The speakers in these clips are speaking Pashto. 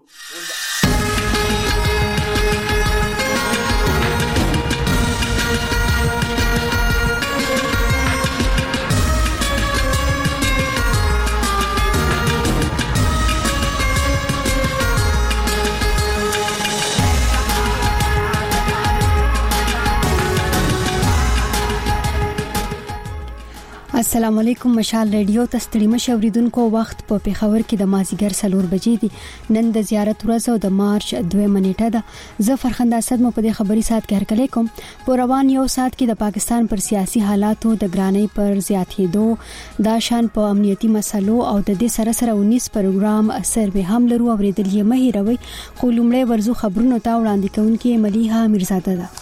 السلام علیکم. مشال ریډیو ته ستړي مشه اوریدونکو، وخت په پیښور کې د مازیګر 4 بجې دی. نن د زیارت ورځ او د مارچ 2 نیټه ده. زه فرخنده اسد مو په دې خبري سات کې هرکلی کوم. په روان یو سات کې د پاکستان پر سیاسي حالاتو د ګرانۍ پر زیاتېدو، دا شان په امنیتي مسلو او د دې سره سره 19 پروګرام سروې هم لرو. اوریدل یې مه هیروئ. خو لومړی ورزو خبرونه ته وړاندې کوونکې ملیحه میرزاده ده.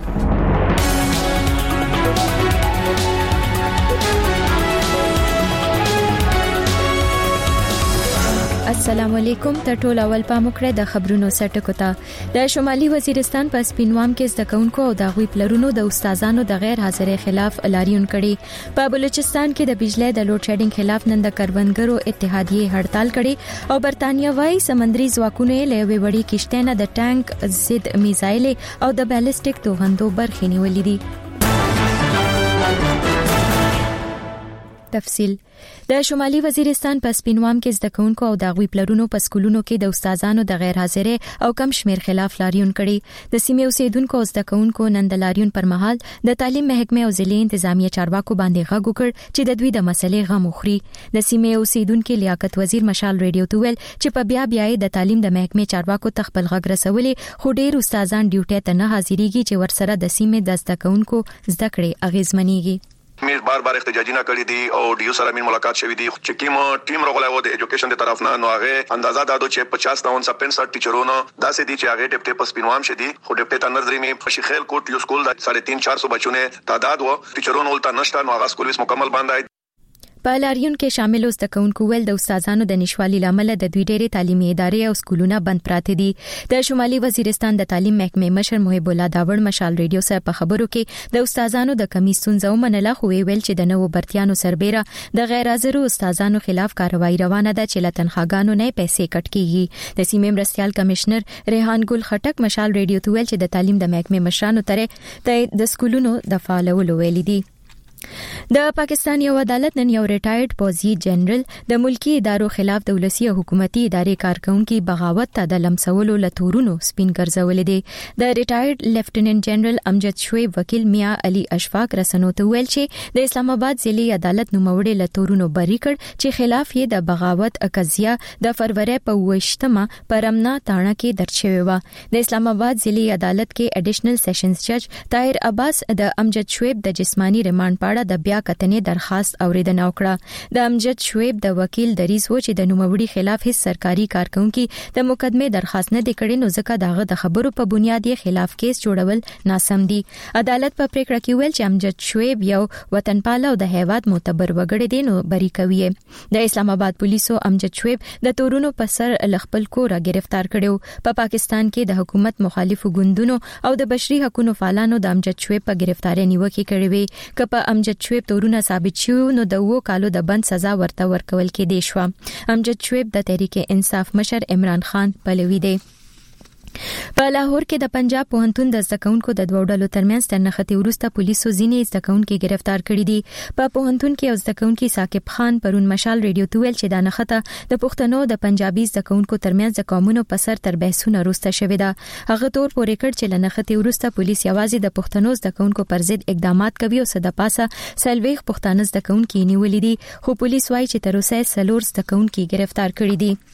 السلام علیکم. ته ټول اول پاموکړه د خبرونو سرټکو ته. د شمالي وزیرستان په سپینوام کې زده کوونکو او د غوي پلرونو د استادانو د غیر حاضرۍ خلاف لاریون کړي. په بلوچستان کې د بجلی د لوډ شیډینګ خلاف نن د کروندګرو اتحادیه هړتال کړي او برتانیا وايي سمندري ځواکونه له وړي کشته نه د ټانک ضد میزایل او د بالستیک توغندو برخې نیولې دي. تفصیل. د شمالي وزیرستان په سپینوام کې زده کوونکو او د غوي پلرونو په سکولونو کې د استادانو د غیر حاضرۍ او کم شمیر خلاف لاریون کړي. د سیمې اوسیدونکو او زده کوونکو نن د لاریون پر مهال د تعلیم محکمه او ضلعي انتظامیه چارواکو باندې غږ وکړ چې د دوی د مسلې غم وخوري. د سیمې اوسیدونکو لیاقت وزیر مشال ریډیو ته ویل چې په بیا د تعلیم د محکمه چارواکو تخپل غږ رسولې، خو ډیر استادان ډیوټي ته نه حاضرېږي چې ورسره د سیمې د زده کوونکو زده کړې اغیزمنېږي. میر بار احتجاجی نه کړی دي او ډیو سره مين ملاقات شوی دی چې کوم ټیم راغلی و د ایجوکیشن د طرف نه، نو هغه اندازه دادو چې 50-65 ټیچرونو داسې دي چې هغه ډیپټي په سپینوام شدي، خو ډیپټي تنر درې می په شیخیل کوټ یو سکول د 350-400 بچونه تعداد وو، ټیچرونو ولته نشته، نو هغه سکول مکمل بند. په لاریون کې شامل زده کوونکو ول د استادانو د نشوالي لامل د دوی ډېرې تعلیمي ادارې او سکولونه بند پراته دي. د شمالي وزیرستان د تعلیم محکمه مشر محب الله داوړ مشال ریډیو سره په خبرو کې د استادانو د کمی ستونزه ومنله، خو ویل چې د نوو برتیانو سربېره د غیر حاضرو استادانو خلاف کاروایی روانه ده چې لتنخواګانو نه پیسې کټ کیږي. د سیمې مرستيال کمشنر ریحان ګل خټک مشال ریډیو ته ویل چې د تعلیم د محکمه مشرانو ترې د سکولونو د فعالولو ویل دي. د پاکستان یو عدالت نن یو ریټایرډ پوځي جنرال د ملکی ادارو خلاف د ولسی حکومتي ادارې کارکونکو بغاوت ته د لمسولو لتورونو سپین ګرځولې دي. د ریټایرډ لیفټیننټ جنرال امجد شعیب وکیل میا علي اشفاق رسنو ته ویل چې د اسلام آباد ضلعي عدالت نوموړي لتورونو بری کړ چې خلاف یې د بغاوت قضیه د فروری په 28مه پرمنا تاڼه کې درج شوی و. د اسلام آباد ضلعي عدالت کې اډیشنل سیشنز جج طاهر عباس د امجد شعیب د جسمانی ریماند د بیا کتنې درخواست اوریدنه وکړه. د امجد شعیب د وکیل دریز و چې د نوموړي خلاف هیڅ سرکاري کارکونکو د مقدمه درخواست نه کړي، نو ځکه داغه د خبرو په بنیاد یې خلاف کیس جوړول ناسم دي. عدالت په پریکړه کې ویل چې امجد شعیب یو وطنپال او د هیواد معتبر وګړی دی، نو بری کوي. د اسلام آباد پولیسو امجد شعیب د تورونو په سر لخپل کور گرفتار کړو. په پاکستان کې د حکومت مخالفو ګوندونو او د بشري حقوقو فعالانو د امجد شعیب په گرفتاری نیوکه کړې وي. کله امجد شعیب تورونه ثابت شو نو د 2 کالو د بند سزا ورته ورکول کېدې شو. امجد شعیب د تحریک انصاف مشر عمران خان پلوی دی. په لاهور کې د پنجاب پوهنتون د زده کوونکو د دوه ډلو ترمنځ تر نښتې وروسته پولیسو ځینې زده کوونکي گرفتار کړي دي. په پوهنتون کې یو زده کوونکی ثاقب خان پرون مشال ریډیو ته ویل چې دا نښته د پښتنو د پنجابي زده کوونکو ترمنځ د قومونو په سر تر بحثونه وروسته شوې ده. هغه تور پورې کړ چې له نښتې وروسته پولیس یوازې د پښتنو زده کوونکو پر ضد اقدامات کوي او صد پاسه سلويخ پښتانه زده کوونکي نیولې دي، خو پولیس وايي چې تر اوسه 4 زده کوونکي گرفتار کړي دي.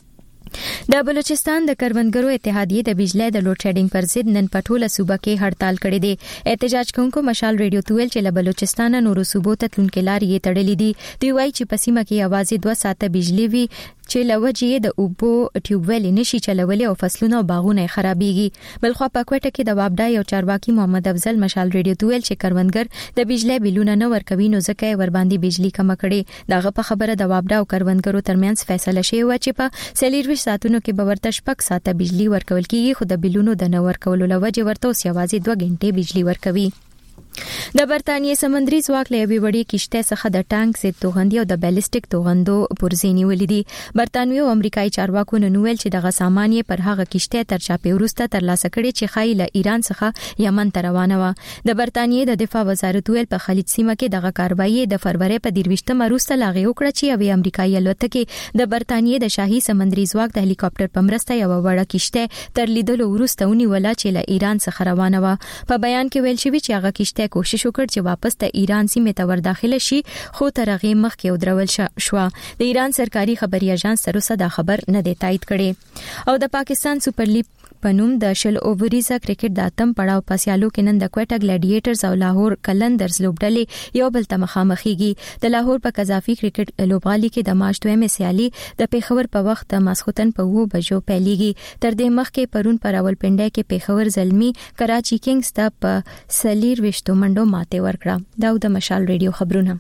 د بلوچستان د کروندګرو اتحادیه د بجلی د لوډ شیډینګ پر ضد نن په ټوله صوبه کې هړتال کړې دي. احتجاج کوونکو مشال ریډیو ته ویل چې له بلوچستان نورو صوبو ته تلونکي لارې تړلې دي. دوی وایي چې په سیمه کې یوازې 2 ساعته بجلی وي چې لوجې د اوبو ټیوبویل نشي چلولې او فصلونه او باغونه خرابېږي. بلخو په کوټه کې د وابډا یو چارواکي محمد افضل مشال ریډیو ته ویل چې کروندګر د بجلی بیلونه نه ورکوي، نو ځکه یې ور باندې بجلی کم کړي. دغه په خبره د وابډا او کروندګرو ترمنځ فیصله شوې و چې په 24 ساعتونو کې به ورته 6 ساعته بجلی ورکول کیږي، خو د بیلونو د نه ورکولو لوجې ورته اوس یوازې 2 غنټې بجلی ورکوي. د برتانیې سمندري ځواک له یوې وړې کشته څخه د ټانک ضد توغندي او د بیلستیک توغندو پرزې نیولې دي. برتانوي او امریکایي چارواکو نن ویل چې دغه سامان یې پر هغه کشته تر چاپې وروسته ترلاسه کړي چې ښایي له ایران څخه یمن ته روانه وه. د برتانیې د دفاع وزارت ویل په خلیج سیمه کې دغه کاروایی د فروری په 23 وروسته لاغې وکړه چې یوې امریکایي الوتکې د برتانیې د شاهي سمندري ځواک د هلیکاپټر په مرسته یو وړه کشته تر لیدلو وروسته ونیوله چې له ایران څخه روانه وه. په بیان کې ویل شوی چې هغه کشته کوشش وکړ چې واپس ته ایران سیمه ته ور شي خو تر هغه مخکې ودرول شو. د ایران سرکاري خبري اژانس تر اوسه دا خبر نه دی تایید کړي. او د پاکستان سپر لیګ په نوم د شل اووریزه کرکټ د اتم پړاو په سیالو کې نن د کوټا ګلیډیټرز او لاهور کلندرز لوبډلې یو بل ته مخامخېږي. د لاهور په قذافي کرکټ لوبغالي کې د مارچ 2 سیالي د پیښور په وخت د ماسختن په 2 بجو پیلېږي. تر دې مخکې پرون پر راولپنډي کې پیښور زلمی کراچي کینګز ته په سلیر وشتو منډو ماته ورکړه. دا د مشال ریډیو خبرونه.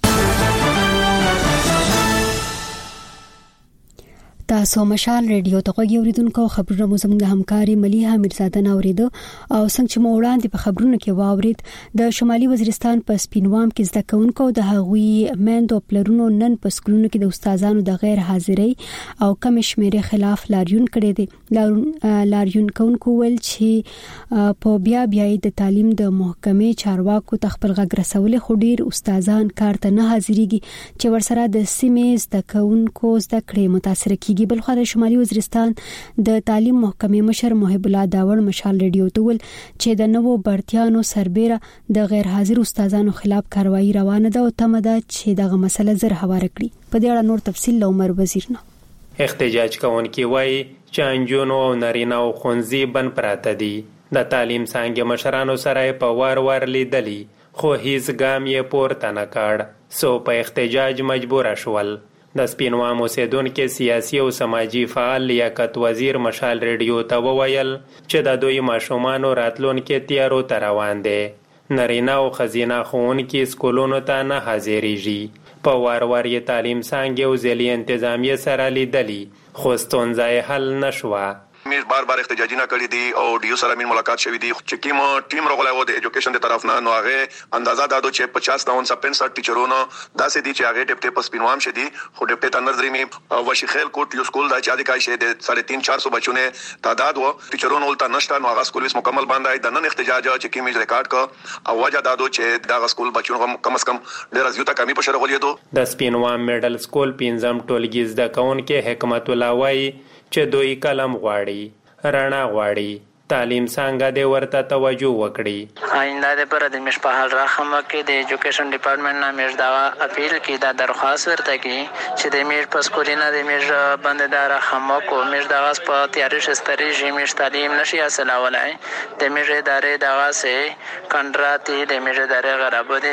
تاسو مشال ریډیو ته غوږی اوریدونکو خبرونه مو زموږ د همکاري مليحه میرزاده نوریدو او څنګه چې مو وړاندې په خبرونو کې واورید د شمالي وزیرستان په سپینوام کې زده کوونکو د هغوی مندو پلرونو نن په سکولونو کې د استادانو د غیر حاضرۍ او کم شمیرې خلاف لاریون کړی دی. لاریون کوونکو ول چې په بیا د تعلیم د محکمې چارواکو تخپل غږ رسول خو ډیر استادان کار ته نه حاضرېږي چې ورسره د سیمې زده کوونکو زده کړې متاثر کیږي. بل خو د شمالي وزیرستان د تعلیم محکمې مشر محب الله داوړ مشال ریډیو ته ول چې د نوو برتیانو سربېره د غیر حاضر استادانو خلاف کاروایی روانه ده او تمه ده چې دغه مسله زر هواره کړي. په دې اړه نور تفصیل له عمر وزیر نه. احتجاج کوونکي وایي چې انجونو او نارینه او خونځي بن پراته دي. د تعلیم څنګه مشرانو سره په وار لیدلی خو هیڅ ګام یې پورته نه کړ. سو په احتجاج مجبور شول. د سپینوام اوسیدونکو سیاسي او سماجی فعال لیاقت وزیر مشال ریډیو ته وویل چې د دوی ماشومان راتلونکو تیارو ته روان دي. نارینه او خزینه ښوونکي سکولونو ته نه حاضرېږي. په وار یې تعلیم څنګه او ځلې انتظامیه سره لیدلی خو ستونزه یې حل نشوه. میر بار احتجاجی نه کړی دي او ډیو سره مين ملاقات شوی دی چې کوم ټیم راغلی و د ایجوکیشن د طرف نه نو هغه اندازا دادو چې 50 ټیچرونو داسې دي چې هغه ډیپټي په سپینوام شه دي خو ډیپټي تنظری می وشیخیل کوټ یو سکول دا چې د کای شه د 350 بچونه تعداد و ټیچرونو ولته نشته نو هغه سکول وس مکمل باندې د نن احتجاج چې کیمې ریکارډ کا او وجه دادو چې دا سکول بچونه کم از کم ډیر زیاته کمی په شرغولې دو. د سپینوام میډل سکول پینځم ټولګي زده کوونکو حکمت الله وایي چې دوی کلم غواړي رڼا غواړي تعلیم څنګه د ورته توجه وکړي. آینده د پر د مش په حال راخمه کې د ایجوکیشن ډپارټمنټ نه مش دا اپیل کی دا درخواست ورته کی چې د مش په سکولینه د مش بنددار خمه کو مش دا غاس په تیارش استریجی مش تعلیم نشي حاصل ولای د مش ادارې دغه سه کنټراتی د مش ادارې غرابت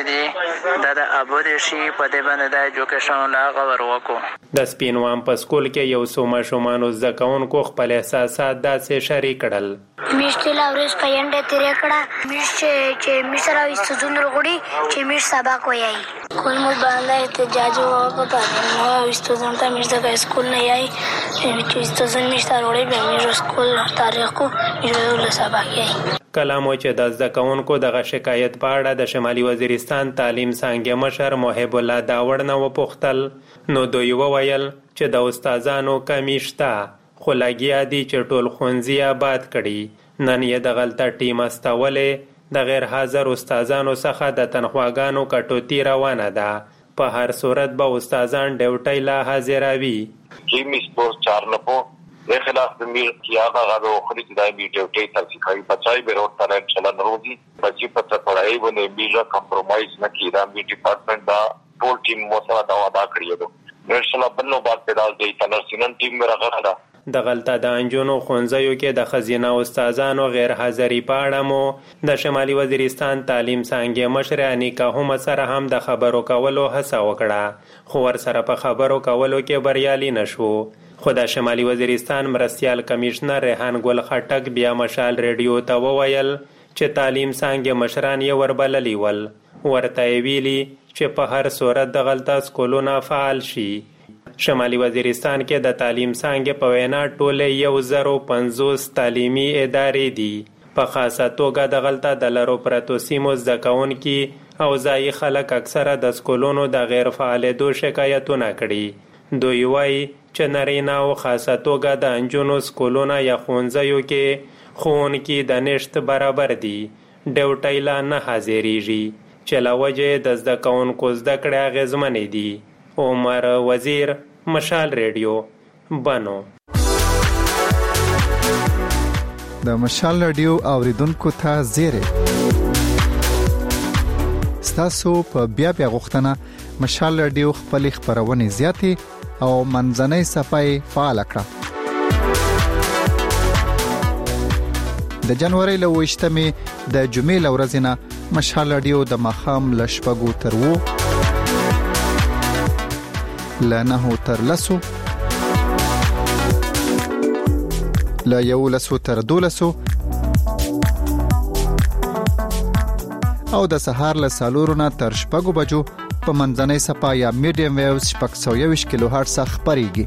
دي د ابود شي په د باندې د ایجوکیشن لا غور وکړو. د سپینوام په سکول کې یو څو ماشومان زکونکو خپل احساسات داسې شریک کړل. میشته لاورس پینډه تیرې کړه میشته چې میسره استودون وروړي چې میش سبق وایي کول مو باندې احتجاج وکړ نو استودون ته میش د سکول نه یای چې استودون میشته وروړي به میش سکول تاریخ کو میش سبق یای. کلامو چې د زکونکو دغه شکایت په اړه د شمالي وزیرستان تعلیم څنګه مشر محب الله داوړ نه وپوښتل نو دوی وویل چې د استادانو کمی شته خو لګیا دي چې ټول ښوونځي آباد کړي. نن یې د غلطه ټیم استولې د غیر حاضر استادانو څخه د تنخواګانو کټوتی روانه ده. په هر صورت به استادان ډیوټي لا حاضروي. کی میسپور چار نپو د خلاف میر کیا غاغو خري د بي ډیوټي ترڅخه بچای به ورته تعلیم چلن روزي بچي په پړای باندې میجا کمپرمایز نه کیدا بي ډپارټمنټ دا ټول ټیم مو سره دا وعده کړی دی. نشله بنو بعد پیدا دی تنرسینن ټیم راغله ده. د غلطه د انجونو خونځیو کې د خزینه استادانو غیر حاضری په اړه مو د شمالي وزیرستان تعلیم څنګه مشر انیکا هم سره هم د خبرو کولو هڅه وکړه خو ور سره په خبرو کولو کې بریالي نشو. خو د شمالي وزیرستان مرستیال کمشنر ریحان ګل خټک بیا مشال ریډیو ته وویل چې تعلیم څنګه مشران یې وربللی ول ورته ویلي چې په هر صورت د غلطه سکولونه فعال شي. شمالي وزیرستان کې د تعلیم څنګه په وینا ټوله 1050 تعلیمي ادارې دي په خاصه توګه د غلطه د لرو پرتو سیمو زده کوونکي او ځایي خلک اکثره د سکولونو د غیر فعالېدو شکایتونه کړي. دوی وایي چې نارینه او خاصه توګه د نجونو سکولونه یا ښوونځیو کې ښوونکي د نشت برابر دي، ډیوټۍ لا نه حاضریږي چې له وجې د زده کوونکو زده کړې اغېزمنې دي. عمر وزیر، مشال ریډیو، بنو. د مشال رادیو اوریدونکو ته زیری ستاسو په بیا غوښتنه مشال رادیو خپل خبرونه زیاتې او منځنۍ صفحه فعال کړه. د جنوري له 28مې د جمعې ورځې نه مشال رادیو د مخام لشپګو تر وو لنه تر لسو لا یو لسو تر دولسو او د سهار له سالورونه تر شپږو بجو په منځنۍ صفحه یا میډیم ویوز 620 کیلو هرتز خبريږي.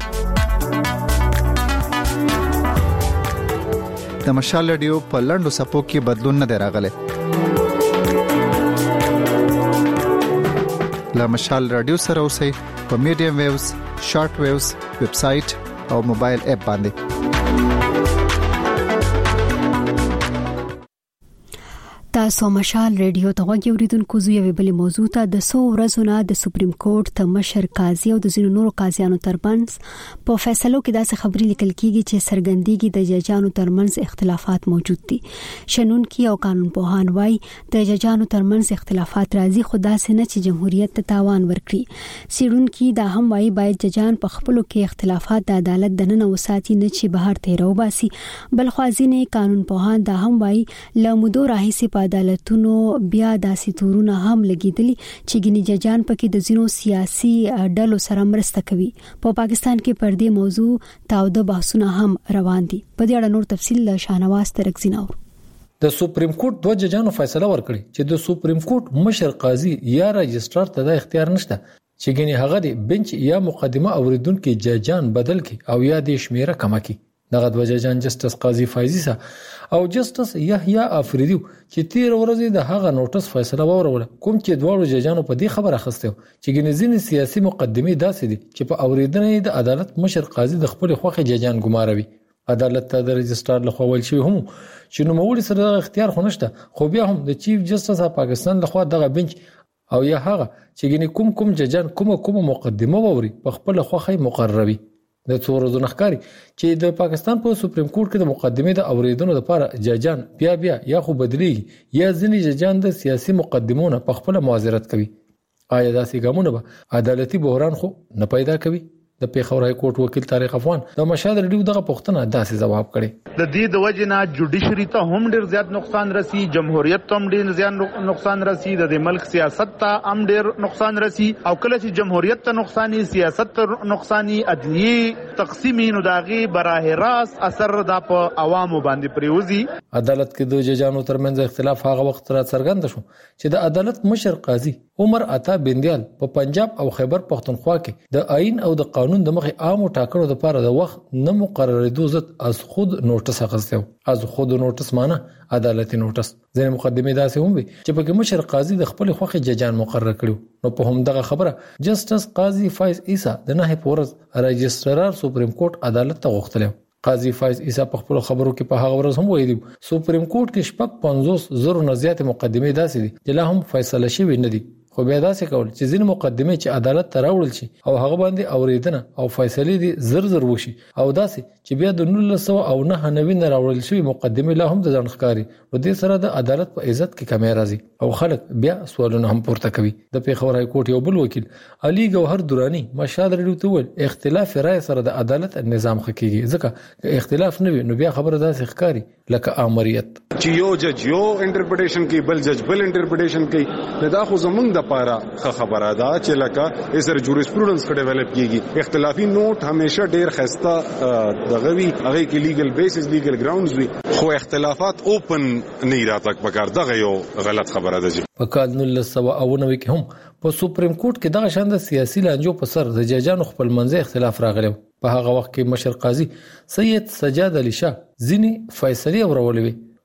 د مشال رادیو په لندو صفو کې بدلون نه راغلی. له مشال رادیو سره اوسئ په میډیم ویوز، شارټ ویوز، ویب سټ او موبایل اپ باندې. تاسو مشال ریډیو ته غوږی اوریدونکو زو یو بل موضوع ته د 100 ورځو نه د سپریم کورټ ته مشر قاضي او د ځینو نورو قاضیانو ترمنځ په فیصلو کې داسې خبرې لیکل کیږي چې سرګندېږي د ججانو ترمنځ اختلافات موجود دي. شنونکي او قانون پوهان وايي د ججانو ترمنځ اختلافات راځي، خو داسې نه چې جمهوریت ته تاوان ورکړي. سیړونکي دا هم وايي باید ججان په خپلو کې اختلافات د عدالت دننه وساتي، نه چې بهر تیرو باسي. بل خوازینه قانون پوهان دا هم وايي لمدو راهیسي په عدالتونو بیا داسې تورونه هم لګیدلي چې ګینی ججان پکې د زینو سیاسي ډلو سره مرسته کوي. په پاکستان کې پر دې موضوع تاوده بحثونه هم روان دي. په دې اړه نور تفصیل له شاهنواز ترکزیناور. د سپریم کورټ دوه ججانو فیصله ورکړي چې د سپریم کورټ مشر قاضي یا رجسترار ته د اختیار نشته چې ګینی هغه د بنچ یا مقدمه اوریدونکو ججان بدل کړي او یا د شمیره کم کړي. دغه دوه ججان جسټس قاضي فایزي او جسټس یحیی افریدی چې 13 ورځې د هغه نوټس فیصله وروړه، کوم چې دوه ججانو په دې خبره اخسته چې ګنځینې سیاسي مقدمه داسې دي چې په اوریدنې د عدالت مشر قاضي د خپل خوخه ججان ګماروي. عدالت ته د رجسترار لخوا ویل شوی هم چې نو مولي سره اختیار خو نشته، خو بیا هم د چیف جسټس پاکستان لخوا دغه بنچ او یا هغه چې ګنې کوم ججان کوم مقدمه ووري په خپل خوخه مقرروي. د څورو ځنخکاری چې د پاکستان په سپریم کورټ کې د مقدمه د اوریدونکو لپاره ججان بیا یا خو بدلیږي یا ځینې ججان د سیاسي مقدمونو په خپل معذرت کوي. آیا داسې ګامونه به عدالتي بحران خو نه پیدا کوي؟ د پیښور های کورټ وکیل طارق افغان د مشهد ریډیو دغه پوښتنه داسې جواب کړي. د دې د وجنه جوډیشری ته هم ډیر زیات نقصان رسی، جمهوریت ته هم ډیر زیات نقصان رسی، د ملک سیاست ته هم ډیر نقصان رسی، او کله چې جمهوریت ته نقصانی، سیاست ته نقصانی، عدلیه تقسیمینو داغي براه راست اثر د په عوامو باندې پریوزي. عدالت کې د ججانو ترمنځ اختلاف هغه وخت را څرګند شو چې د عدالت مشر قاضي عمر عطا بندیال په پنجاب او خیبر پختونخوا کې د آئین او د قانون د مخې عامو ټاکنو لپاره د وخت نه مقررېدو ضد از خود نوټس اخیستو. از خود نوټس معنی عدالتي نوټس. ځینې مقدمه داسې هم وي چې په مشر قاضي د خپل خوخه ججان مقرر کړو. نو په هم دغه خبره جسټس قاضي فایز عیسی د نه پورز رجسترار سپریم کورټ عدالت ته غوښتل. قاضي فایز عیسی په خپل خبرو کې په هغه ورځ هم ویلي سپریم کورټ کې شپږ 50,000 نه زیات مقدمه داسې دي چې لا هم فیصله شوی نه دي، خو بیا داسې کول چې ځینې مقدمه چې عدالت ته راوړل شي او هغه باندې اوریدنه او فیصله دي زر وشي، او داسې چې بیا د 1999 نه راوړل شوی مقدمه لا هم د ځنخکاری و دې سره د عدالت په عزت کې کمی راځي او خلک بیا سوالونه هم پورته کوي. د پیښور های کورټ یو بل وکیل علي ګوهر درانی مشهد ریډیو ته ویل اختلاف رائے سره د عدالت نظام خکېږي، ځکه اختلاف نه وي نو بیا خبره داسې ښکاری لکه امریت چې یو جج یو انټرپریټیشن کوي، بل جج بل انټرپریټیشن کوي. دا خو زمونږ د پاره خبره ده چې لکه اسره جوریسپروډنس کې ډیولپ کیږي. اختلافي نوٹ همیشه ډیر خسته دغه وی، هغه کې لیګل بیسز لیګل ګراوندز وی، خو اختلافات اوپن نه راتک پکار. دغه یو غلط خبره ده. په کال 1999 کې هم په سپریم کورټ کې دغه شاند سیاسي لانجو په سر د ججانو خپل منځي اختلاف راغلی. په هغه وخت کې مشر قاضي سید سجاد علي شاه ځینی فیصله ورولې،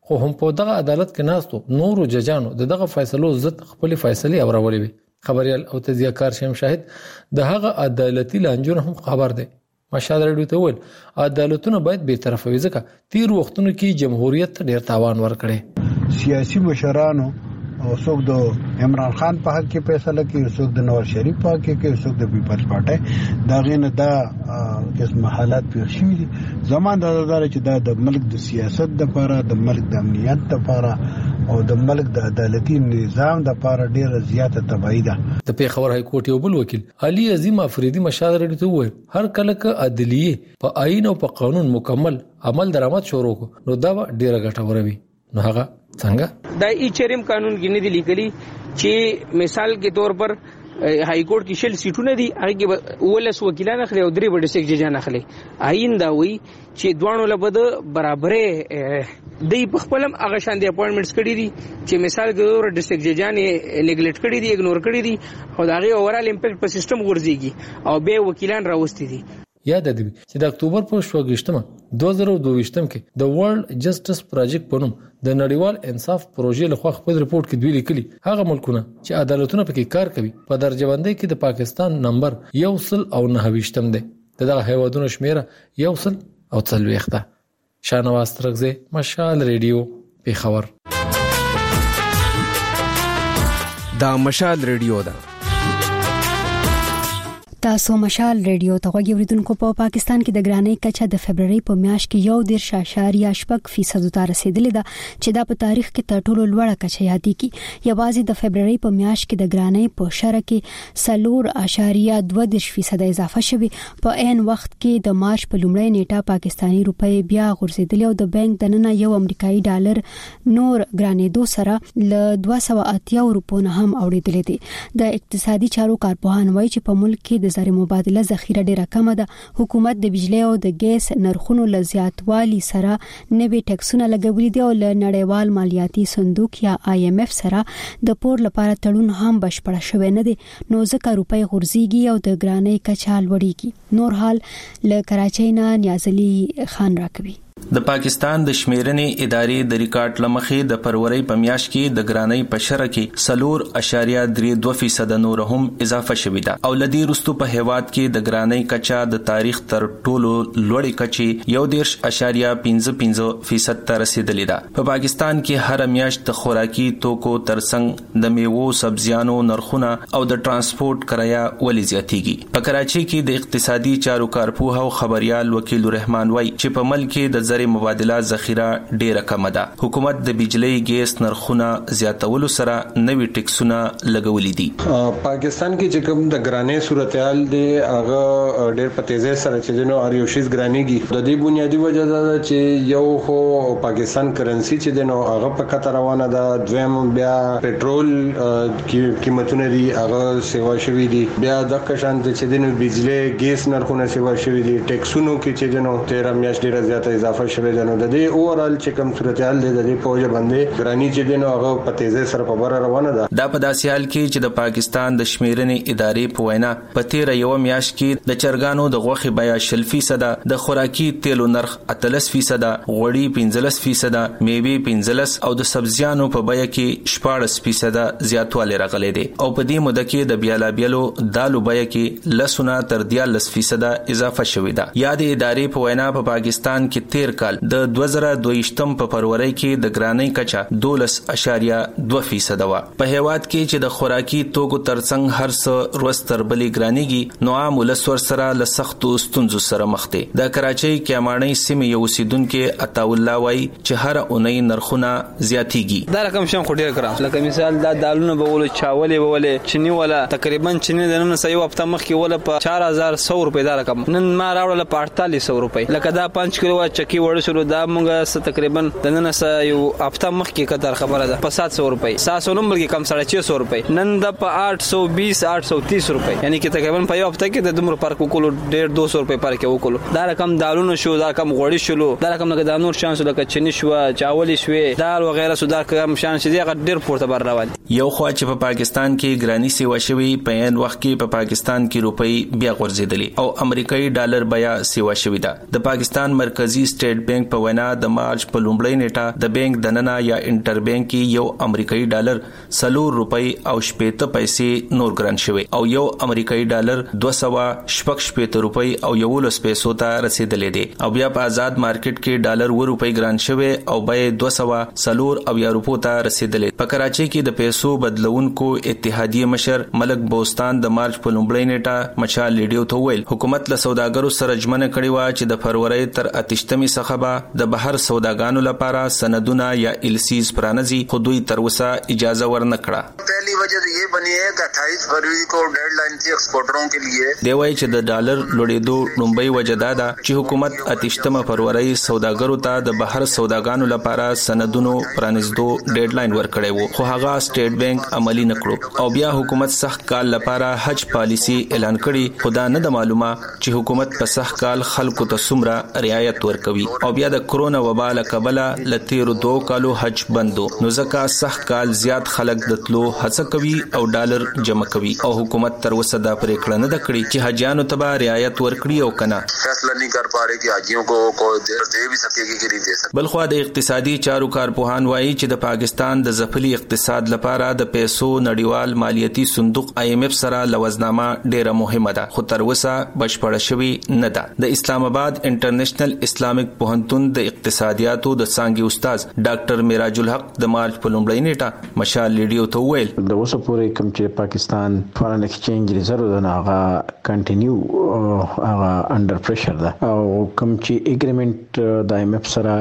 خو هم په دغه عدالت کې ناستو نورو ججانو دغه فیصلو ضد خپل فیصله اورولې وي. خبريال او تجزیه‌کار شیم شاهد د هغه عدالتي لانجو هم خبر دی. مشال رادیو ته ول عدالتونه باید به طرفه وي ځکه تیر وختونو کې جمهوریت ډیر تاوان ورکړي. سیاسي مشرانو او څوک د عمران خان په حق کې فیصله کوي، څوک د نواز شریف په حق کې کوي، څوک د پیپلز پارټي دا غینه دا قسم حالات پیښ شوي دي. زموږ د نظر چې دا د ملک د سیاست لپاره، د ملک د امنیت لپاره او د ملک د عدالتي نظام لپاره ډیره زیاته تبعیض ده. د پیښور های کورټ یو بل وکیل علي عظیم افریدي مشال رادیو ته وویل هر کله ک عدلیه په آئین او په قانون مکمل عمل درآمد شروع کو نو دا ډیره ګټوره وي. نو هغه څنګه دا ایچریم قانون کې نه دی لیکلي چې مثال کے طور پر هائی کورټ کې شل سیټونه دي هغه کې ولس وکیلان اخلي او درې وړ سیک ججان اخلي. آئین دا وی چې دوانو لبد برابرې دی په خپلم هغه شان دي اپوینټمنټس کړي دي چې مثال کې اور ډیسټریکټ ججان نیګلیکټ کړي دي، اګنور کړي دي او دا غي اورال امپیکټ په سیستم ورزيږي او به وکیلان راوستي دي. یاد دی چې د اکتوبر په 28 2022 کې د ورلد جسټس پروجیکټ په نوم د نړیوال انصاف پروژې لخوا خپل رپورت کې دوی لیکلي هغه ملکونه چې عدالتونه پکې کار کوي په درجه بندۍ کې د پاکستان نمبر 129 دی. دغه هیوادونو شمیره 140 ده. شانواز ترغزه مشال رادیو پیښور. دا مشال رادیو ده. تاسو مشال رادیو ته غوږی اوریدونکو. په پاکستان کې د ګرانۍ کچه د فبرवरी په میاشت کې 1.8% ته رسیدلې ده چې دا په تاریخ کې تر ټولو لوړه کچه یادېږي. یوازې د فبرवरी په میاشت کې د ګرانۍ په شرح کې 4.2% اضافه شوه. په عین وخت کې د مارچ په لومړۍ نیټه پاکستانی روپۍ بیا غورځیدلې او د بانک دننه یو امریکایي ډالر نور ګرانېدو سره ل 280 روپو نه هم اوریدلې دي. د اقتصادي چارو کارپوهان وایي چې په ملک کې د زر مبادله ذخیره ډیره کم ده. حکومت د بجلی او د ګیس نرخونو ل زیاتوالي سره نوي ټیکسونه لګولي دي او ل نړیوال مالیاتي صندوق یا IMF سره د پور لپاره تړون هم بشپړ شوی نه دی. نو ځکه روپۍ غورځيږي او د ګرانۍ کچه لوړیږي. نور حال ل کراچۍ نه نیازلي خان راکوي. د پاکستان د شمیرنې ادارې د ریکارډ لمخې د فروری په میاشت کې د ګرانۍ په شرح کې 4.32% نور هم اضافه شوې ده او لدی رستو په هیواد کې د ګرانۍ کچا د تاریخ تر ټولو لوړې کچې 1.55% ته رسیدلې ده. په پاکستان کې هر میاشت د خوراکي توکو ترڅنګ د میوو سبزیانو نرخونه او د ترانسپورت کرایه ولې زیاتېږي. په کراچۍ کې د اقتصادي چارو کارپوه او خبريال وکیل الرحمن وای چې په ملک کې د زر مبادله ذخیره ډیره کم ده. حکومت د بجلی ګیس نرخونه زیاتولو سره نوي ټیکسونه لګولې دي. پاکستان کې چې کوم د ګرانۍ صورتحال دی هغه ډیر په تیزی سره چې نو هر یو شی ګرانېږي. د دې بنیادی وجه ده چې یو خو پاکستان کرنسی چې نو هغه په خطر روانه ده، دویم بیا پټرول قیمتونه دي هغه سیوا شوی دي، بیا د کشان چې نو بجلی ګیس نرخونه سیوا شوی دي، ټیکسونو کې چې نو 13 میاشت ډیره زیاته اضافه شوی ده. نو د دې اورال چې کوم صورتحال دی د دې په وجه باندې ګرانی چې دینو هغه په تیزی سره په بره روانه ده. دا په داسې حال کې چې د پاکستان د شمیرنې ادارې په وینا په 13 میاشت کې د چرګانو د غوښې بیه 0%، د خوراکي تیلو نرخ 38%، غوړي 15%، میوې 15% او د سبزیانو په بیه کې 14% زیاتوالی راغلی دی او په دې موده کې د بیلابیلو دالو بیه کې لسونه تر 14% اضافه شوې ده. یاد ادارې په وینا په پاکستان کې تیر کال د 2022 په فروری کې د ګرانۍ کچه 12.2% و. په هیواد کې چې د خوراکي توکو ترڅنګ هر څه روستر بلې ګرانېږي نو عام ولسور سره له سختو ستونزو سره مخ دي. د کراچۍ کیاماڼۍ سیمې یو اوسیدونکو عطا الله وای چې هر اونۍ نرخونه زیاتېږي. دا رقم شم خو ډیر ګران، لکه مثال دا دالونه به ول چاولې به ول چنی ولا تقریبا چنی د نن سې یو هفته مخکې ول په 4100 روپے دا رقم نن ما راوړل په 4800 روپے. لکه دا 5 کیلو چکی وړ شروع دا مونږه تقریبا د نن سې یو هفته مخکې کتر خبره ده په 700 روپے، 700 نمبر کې کم 650 روپے، نن دا په 820 830 روپے، یعنی کې تقریبا په یو هفته کې د دمر پر کوکولو 150 روپے پر کې وکولو. دا رقم دالونو شو، دا رقم غوړی شلو، دا رقم د نور شانس لکه چنی شو، چاولې شوې، دال وغیرہ سودا کم شان شې هغه ډیر پورته بر روان. یو خوا چې په پاکستان کې ګرانی سیوا شوی په ان وخت کې په پاکستان کې روپی بیا غورځېدلې او امریکایي ډالر بیا سیوا شوی ده. د پاکستان مرکزی سټیټ بانک په وینا د مارچ په لومړۍ نیټه د بانک دننه یا انټر بانک کې یو امریکایي ډالر 4 روپی او 70 پیسې نور ګران شوی او یو امریکایي ډالر 260 روپی او 11 پیسو ته رسیدلې دي او بیا په آزاد مارکیټ کې ډالر 2 روپی ګران شوی او به 240 او یا روپو ته رسیدلې. په کراچي کې د پیسو بدلونکو اتحادیه مشر ملک بوستان د مارچ په لومړۍ نیټه مشال لیډیو ته ویل حکومت له سوداګرو سره ژمنه کړې و چې د فروری تر 28 څخه به د بهر سوداګانو لپاره سندونه یا ایلسیز پرانځي خو دوی تر اوسه اجازه ورنکړه. पहली वजह तो ये बनी है कि 28 फरवरी को डेडलाइन थी एक्सपोर्टरों के लिए. دی وایي چې د ډالر لوړېدو لومړی وجه دا ده چې حکومت 28 فروری سوداګرو ته د بهر سوداګانو لپاره سندونو پرانځدو ډیډلاین ورکړی وو خو هغه سټیټ بانک عملی نکړو او بیا حکومت سخت کال لپاره حج پالیسی اعلان کړي خو دا نه د معلومه چې حکومت په سخت کال خلکو ته څومره رعایت ورکوي او بیا د کرونا وبا له کبله لتیرو 2 کالو حج بندو نو ځکه سخت کال زیات خلک د تلو هڅه کوي او ډالر جمع کوي او حکومت تر اوسه دا پریکړه نه کړې چې حجانو ته رعایت ورکړي او کنه فیصله نه کر پاره چې حاجیوں کو دے بھی سکےږي کہ نہیں دے سکے. بلخو د اقتصادي چارو کارپوهان وایي چې د پاکستان د ځپلي اقتصاد لپاره د پیسو نړیوال مالیاتي صندوق IMF سره لوزنامه ډیره مهمه ده خو تر اوسه بشپړه شوی نه ده. د اسلام آباد انټرنیشنل اسلامیک پوهنتون د اقتصادیاتو د څانګې استاد ډاکټر میراج الحق د مارچ په لومړۍ نیټه مشال لیډیو ته ویل د اوسه پورې کوم چې پاکستان فارن ایکسچینج ریزرو د هغه کنټینیو هغه انډر پریشر ده او کوم چې اګریمنت د IMF سره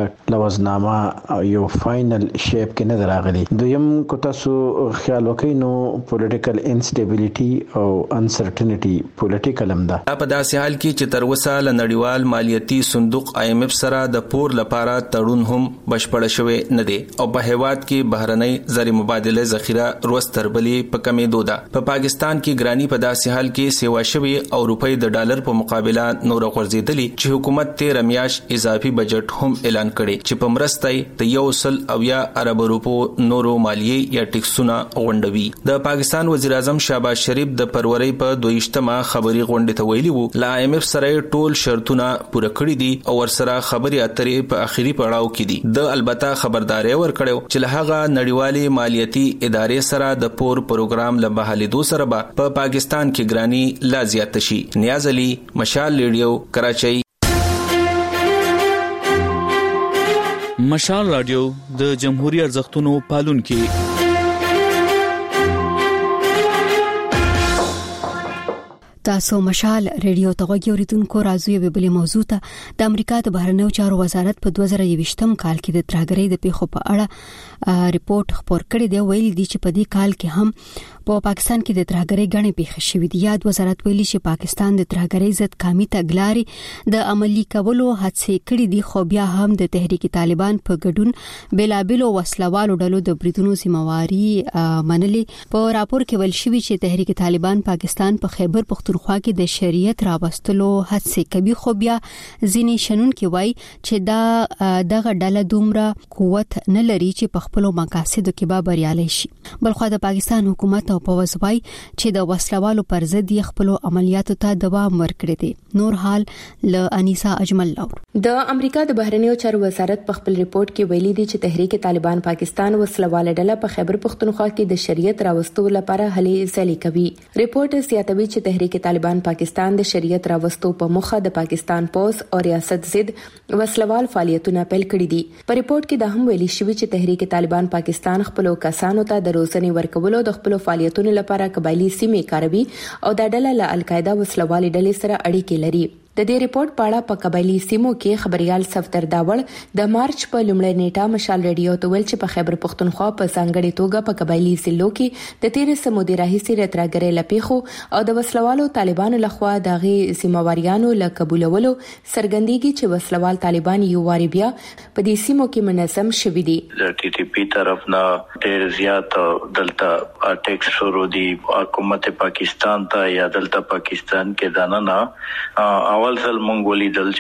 لوزنامه یو فائنل شیپ کې نه راغلي. دویم کو تاسو خیال وکړئ نو پولیټیکل انسټیبিলিټي او انسرټینټي پولیټیکل هم ده. په داسې حال کې چې تر اوسه له نړیوال مالیاتي صندوق IMF سره د پور لپاره تړون هم بشپړ شوی نه دی او په هیواد کې بهرنۍ زر مبادله ذخیره روز تربلې په کمېدو ده. په پاکستان کې ګرانی په داسې حال کې سیوا شوی او روپۍ د ډالر په مقابله نور غورځېدلې چې حکومت 13 میاشت اضافي بجټ هم اعلان کړي چې په مرستې د 100 ارب روپو نورو مالیې یا ټیکسونه غونډوي. د پاکستان وزیر اعظم شهباز شریف د فروری په 22مه خبري غونډه ته ویلي وو لا IMF سره ټول شرطونه پوره کړی دي او ورسره خبري اترې په اخیری پړاو کې دي. د البته خبرداري ورکړو چې له هغه نړیوالې مالیاتي ادارې سره د پور پروګرام له بحالیدو سره په پاکستان کې ګرانی لا زیات شي. نیاز علي مشال لیډیو کراچۍ. مشال رادیو د جمهوریت ارزښتونو پالونکي. تاسو مشال ریډیو ته غوږی اوریدونکو راځو یو بل موضوع ته د امریکا د بهرنیو چارو وزارت په 2020م کال کې د ترهګرۍ د پیښو په اړه ریپورت خپور کړی دی. ویلي دي چې په دې کال کې هم په پاکستان کې د ترهګرۍ غنې پیښې شوې دي. یاد وزارت ویلي چې پاکستان د ترهګرۍ ضد قومي تګلارې د عملی کولو هڅې کړې دي خو بیا هم د تحریک طالبان په ګډون بلابلو وسلوالو ډلو د بریدونو ذمہواری منلې. په راپور کې ویل شوی چې تحریک طالبان پاکستان په خیبر پختونخوا کې د شریعت راوستلو هڅې کوي خو بیا ځینې شنونکي وایي چې دغه ډله دومره قوت نه لري چې په خپل مقاصدو کې به بریالي شي. بلخو د پاکستان حکومت په وځوي چې د وسلوالو پر ضد خپل عملیاتو ته دوام ورکړي دي. نور حال ل انیسا اجمل لور. د امریکا د بهرنیو چارو وزارت په خپل ریپورت کې ویلي دي چې تحریک طالبان پاکستان وسلواله ډله په خیبر پختونخوا کې د شریعت راوستو لپاره هلې ځلې کوي. ریپورت زیاتوي چې تحریک طالبان پاکستان د شریعت راوستو په مخه د پاکستان پولیس او ریاست ضد وسلوال فعالیتونه پیل کړي دي. په ریپورت کې دا هم ویلي شوی چې تحریک طالبان پاکستان خپل کسانو ته د روزنې ورکولو د خپل فعالیتونو لپاره قبایلی سیمې کاروي او د ډله له القاعده وسلوالې ډلې سره اړیکې لري. د دې ریپورت په اړه په قبایلی سیمو کې خبريال صفدر داوړ د مارچ په لومړۍ نیټه مشال ریډیو ته ویل چې په خیبر پختونخوا په ځانګړي توګه په قبایلی ضلعو کې د 13 سمودي راهیسي رتراګرې لپیخو او د وسلوالو طالبانو لخوا دغه سیمواریانو له قبولولو سرګندېږي چې وسلوال طالبان یو واری بیا په دې سیمو کې منظم شوي دي. د TTP طرف نه ډېر زیات دلته اټیک شروع دي حکومت پاکستان ته یا دلته پاکستان کې دانه نه اول اول ځل مونږ ولیدل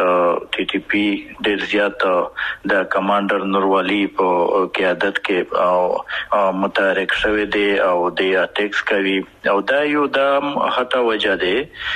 چې ټي ټي پی ډیر زیات د کمانډر نوروالی په قیادت کې او متحرک شوی دی او د اټیکس کوي او دا یو د هټه وجه ده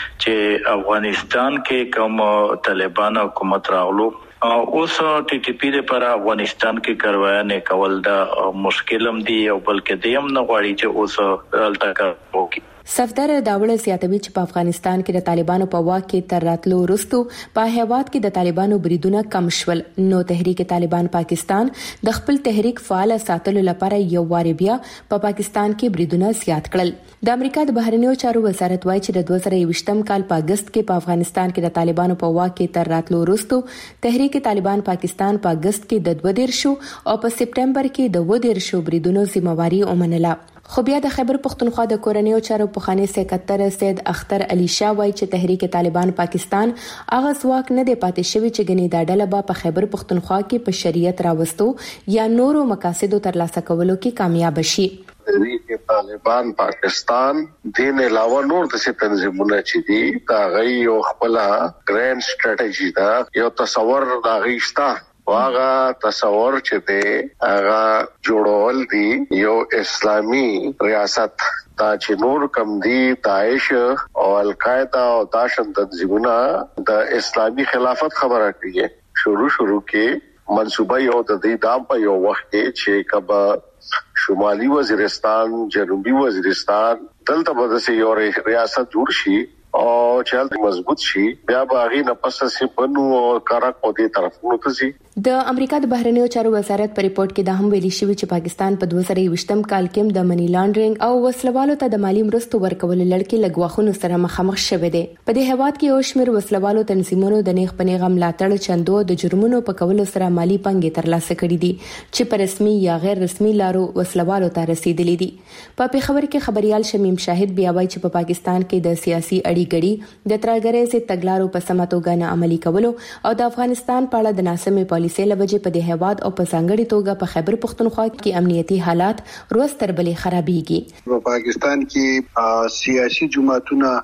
چې افغانستان کې کوم طالبان حکومت راغلو اوس ټي ټي پی لپاره افغانستان کې کاروایانه کول دا مشکلم دي او بلکې دیم نه غواړي چې اوس الټا کوي. صفدر داوړ زیاتوي چې په افغانستان کې د طالبانو په واک کې تر راتلو وروسته په هیواد کې د طالبانو بریدونه کم شول نو تحریک طالبان پاکستان د خپل تحریک فعال ساتلو لپاره یو واری بیا په پاکستان کې بریدونه زیات کړل. د امریکا د بهرنیو چارو وزارت وایي چې د 2020م کال په اگست کې په افغانستان کې د طالبانو په واک کې تر راتلو وروسته تحریک طالبان پاکستان په اگست کې د 22 او په سپټمبر کې د 22 بریدونو ذمہواری ومنله. خو بیا د خیبر پختونخوا د کورنیو چارو پخوانی سکرټر سید اختر علي شاه وایي چې تحریک طالبان پاکستان هغه ځواک نه دی پاتې شوی چې غني دا ډله به په خیبر پختونخوا کې په شریعت راوستو یا نورو مقاصدو ترلاسه کولو کې کامیاب شي. تحریک طالبان پاکستان دین علاوه نور د تنظیمونه چې دي دا غي او خپل ګرینډ سټریټجی دا یو تصور دا غیشتا واغه تصور چې دی هغه جوړول دي یو اسلامی ریاست دا چې نور کم دي داعش او القاعده او داشن تنظیمونه د اسلامی خلافت خبره کوي. شروع کې منصوبه یو د دې دام په یو وخت کې چې کبا شمالي وزیرستان جنوبي وزیرستان دلته به د یو ریاست جوړ شي او چې مضبوط شي بیا به هغه نه پس سي بنو او کارک په دې طرف نو تسي. د امریکا د بهرنیو چارو وزارت په ریپورت کې دا هم ویلي شوی چې پاکستان په 2020م کال کې د منی لانډرینګ او وسلوالو ته د مالی مرستو ورکول لړکې لګواخونو سره مخامخ شوه دي. په دې هواد کې یو شمېر وسلوالو تنظیمونو د نیغ پنیغه ملاتړ چندو د جرمونو په کولو سره مالی پنګې ترلاسه کړې دي چې په رسمي یا غیر رسمي لارو وسلوالو ته رسیدلې دي. په پیښور کې خبريال شمیم شاهد بیا وایي چې په پاکستان کې د سیاسي اړیګړي د ترګرې سي تګلارو په سماتو غنه عملي کولو او د افغانستان په اړه د ناسمې پالیسۍ لوجې په هیواد او په ځانګړي توګه په خیبر پختونخوا کې امنیتي حالات روز تر بلې خرابېږي. په پاکستان کې سیاسي جماعتونه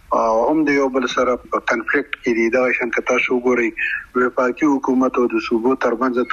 هم د یو بل سره په کنفلیکټ کې دي. دا شانته تاسو ګورئ وفاقي حکومت او د صوبو ترمنځ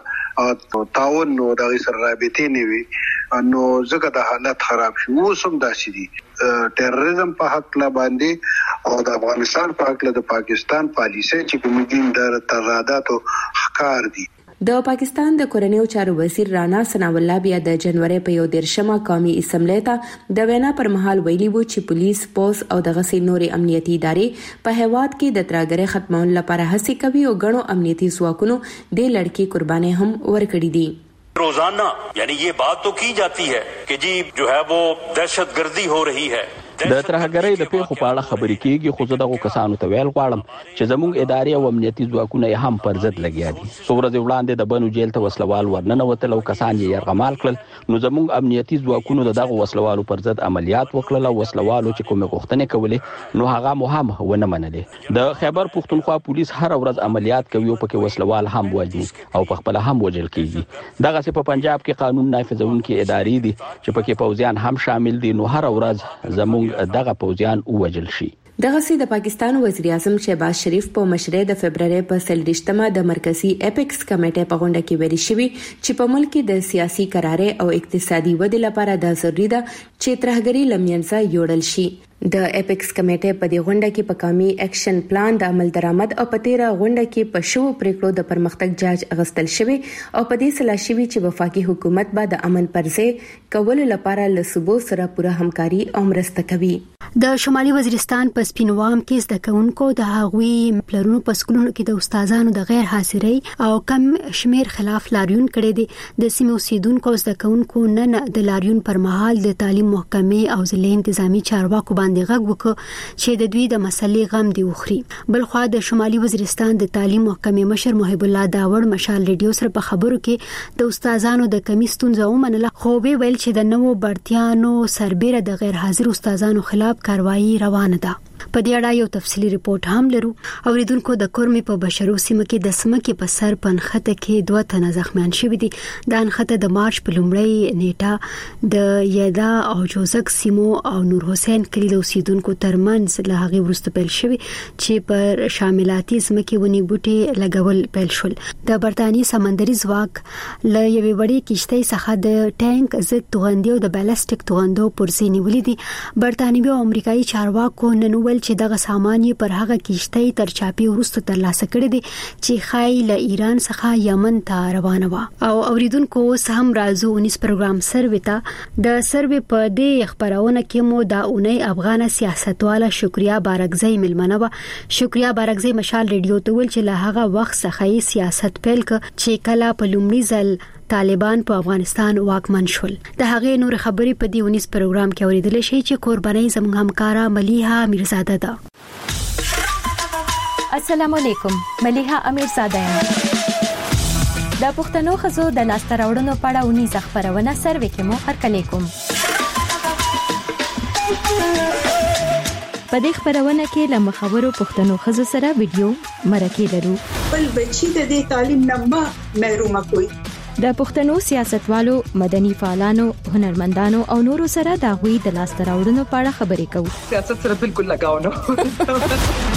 ترسه تعاون نو د سره رابطې نه وي نو ځکه د حالت خراب شي. اوسم داسې دي ټیرریزم په حق لا باندې او د افغانستان په حق له د پاکستان پالیسي چې کومګین د ترادات او حکار دي. د پاکستان د کورنیو چارو وزیر رانا ثناء الله بیا د جنوري په 11مه قومي اسمبلی ته د وینا پر مهال ویلي وو چې پولیس پوس او د غسي نوري امنیتي ادارې په هیواد کې د ترګرې ختمون لپاره هڅې کوي او غنو امنیتي ځواکونو د لړکی قرباني هم ورکړي دي. रोजाना यानी ये बात तो की जाती है कि जी जो है वो दहशतगर्दी हो रही है. د ترهګرۍ د پیښو په اړه خبرې کیږي خو زه دغه کسانو ته ویل غواړم چې زموږ ادارې او امنیتي ځواکونه هم پر ضد لګیا دي. څو ورځې وړاندې د بنو جیل ته وسلوال ورننوتل او کسان یې یرغمال کړل نو زموږ امنیتي ځواکونو دغه وسلوالو پر ضد عملیات وکړل او وسلوالو چې کومه غوښتنې کولې نو هغه مهم ونه منلې. د خیبر پختونخوا پولیس هر ورځ عملیات کوي او پکې وسلوال هم وژني او په خپل هم وژل کیږي. دغه څه په پنجاب کې قانون نافذونکي ادارې دي چې پکې پوځیان هم شامل دي نو هر ورځ زموږ دغه پوځیان وژل شي. دغه سي د پاکستان وزیر اعظم شهباز شریف په مشرۍ د فبرवरी په 30مه د مرکزی اپیکس کمیټې په غونډه کې ویلي شوی چې په ملک کې د سیاسي قرارې او اقتصادي ودې لپاره د ضروري ده چې ترهګري لمنځه یوړل شي. د اپیکس کمیټې په دې غونډه کې په قومي اکشن پلان د عمل درآمد او په 13 غونډه کې په شو پریکړو د پرمختګ جاج اغستل شوی او په دې سلا شوی چې وفاقي حکومت به د امن پرځې کول لپاره له صوبو سره پوره همکاري او مرسته کوي. د شمالي وزیرستان په سپینوام کې زده کوونکو د هغوی پلرونو په سکولونو کې د استادانو د غیر حاضرۍ او کم شمیر خلاف لاریون کړي دي. د سیمې اوسیدونکو زده کوونکو نن د لاریون پر مهال د تعلیم محکمې او ضلع انتظامی چارواکو باندې غږ وکړ چې د دوی د مسلې غم دی وخري. بلخوا د شمالي وزیرستان د تعلیم محکمې مشر محب الله داوړ مشال ریډیو سره په خبرو کې د استادانو د کمی ستونزه ومنله خو به ویل چې د نوو بړتیانو سربېره د غیر حاضر استادانو خلاف کاروایی روانه ده. په دې اړه یو تفصیلی ریپورت هم لرو. اوریدونکو د کورمې په بشرو سیمه کې د سمکې په سر پنخته کې 2 تنه زخمیان شوي دي. د انخته د مارچ په لومړۍ نیټه د یدا او جوزک سیمو او نور حسین کلی د اوسیدونکو ترمنځ له هغه وروسته پیل شوی چې پر شاملاتي سمکې ونی بوټي لګول پیل شول. د برتانیي سمندري ځواک له یوې وړې کشتۍ څخه د ټانک ضد توغندي او د بالستیک توغندو پرزې نیولې دي. برتانیوي او امریکایي چارواکو نن ویل چې دغه سامان یې پر هغه کشتۍ تر چاپی وروسته ترلاسه کړی دي چې خای له ایران څخه یمن ته روانه و. او اوریدونکو اوس هم راځو 19 پروګرام سروي ته. د سروي په دې خبرونه کې مو د اونۍ افغان سیاستواله شکریا بارګزی ملمنه و. شکریا بارګزی مشال ریډیو ته ویل چې له هغه وخت څخه سیاست پیل ک چې کله په لومړي ځل طالبان په افغانستان واکمن شول. د هغه نور خبرې په دې 19 پروګرام کې اوریدل شي چې قرباني زموږ همکارا ملیحه امیرزاده ده. السلام علیکم، ملیحه امیرزاده یم. د پښتنو خزو د لاسته راوړنو په اړه 19 خبرونه سروي کې مو هرکلی کوم. په دې خبرونه کې له مخاورو پښتنو خزو سره ویډیو مرکه لرو. بل بچی د دې تعلیم نه محروم کوي. د پښتنو سیاستوالو، مدني فعالانو، هنرمندانو او نورو سره د غوي د لاسته راوړنو په اړه خبرې کوو. سیاست سره بالکل لگاو نه.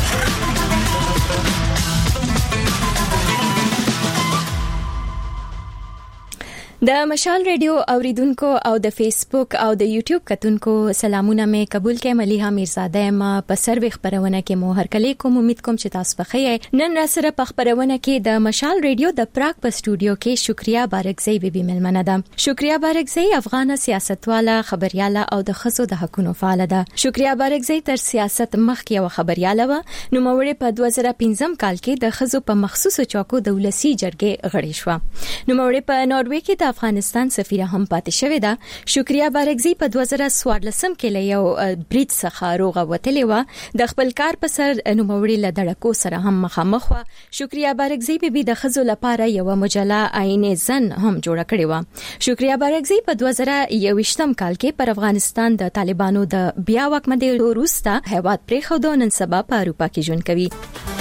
د مشال ریډیو اوریدونکو او د فیسبوک او د یوټیوب کتونکو سلامونه مې قبول کړئ. ملیحه امیرزاده ما په سروي خبرونه کې مو هرکلی کوم. امید کوم چې تاسو په خیر. نن را سره په خبرونه کې د مشال ریډیو د پراګ په سټوډیو کې شکریا بارګزی بیبي ملمنه ده. شکریا بارګزی افغان سیاستواله، خبرياله او د خصو د حقوقو فعال ده. شکریا بارګزی تر سیاست مخکې یو خبرياله و. نو موري په 2015 کال کې د خصو په مخصوصو چوکو د ولسی جرګې غړي شو. نو موري په ناروې کې افغانستان سفیره هم پاتې شوې ده. شکریا بارګزی په 2014 کې له یو بریټ څخه روغه وتلې و. د خپل کار په سر نوموړي له دړکو سره هم مخامخ و. شکریا بارګزی به د خزو لپاره یو مجله عین زن هم جوړ کړې و. شکریا بارګزی په 2021 کال کې پر افغانستان د طالبانو د بیا واکمنۍ وروسته هیواد پرېښود. نن سبا په اروپا کې ژوند کوي.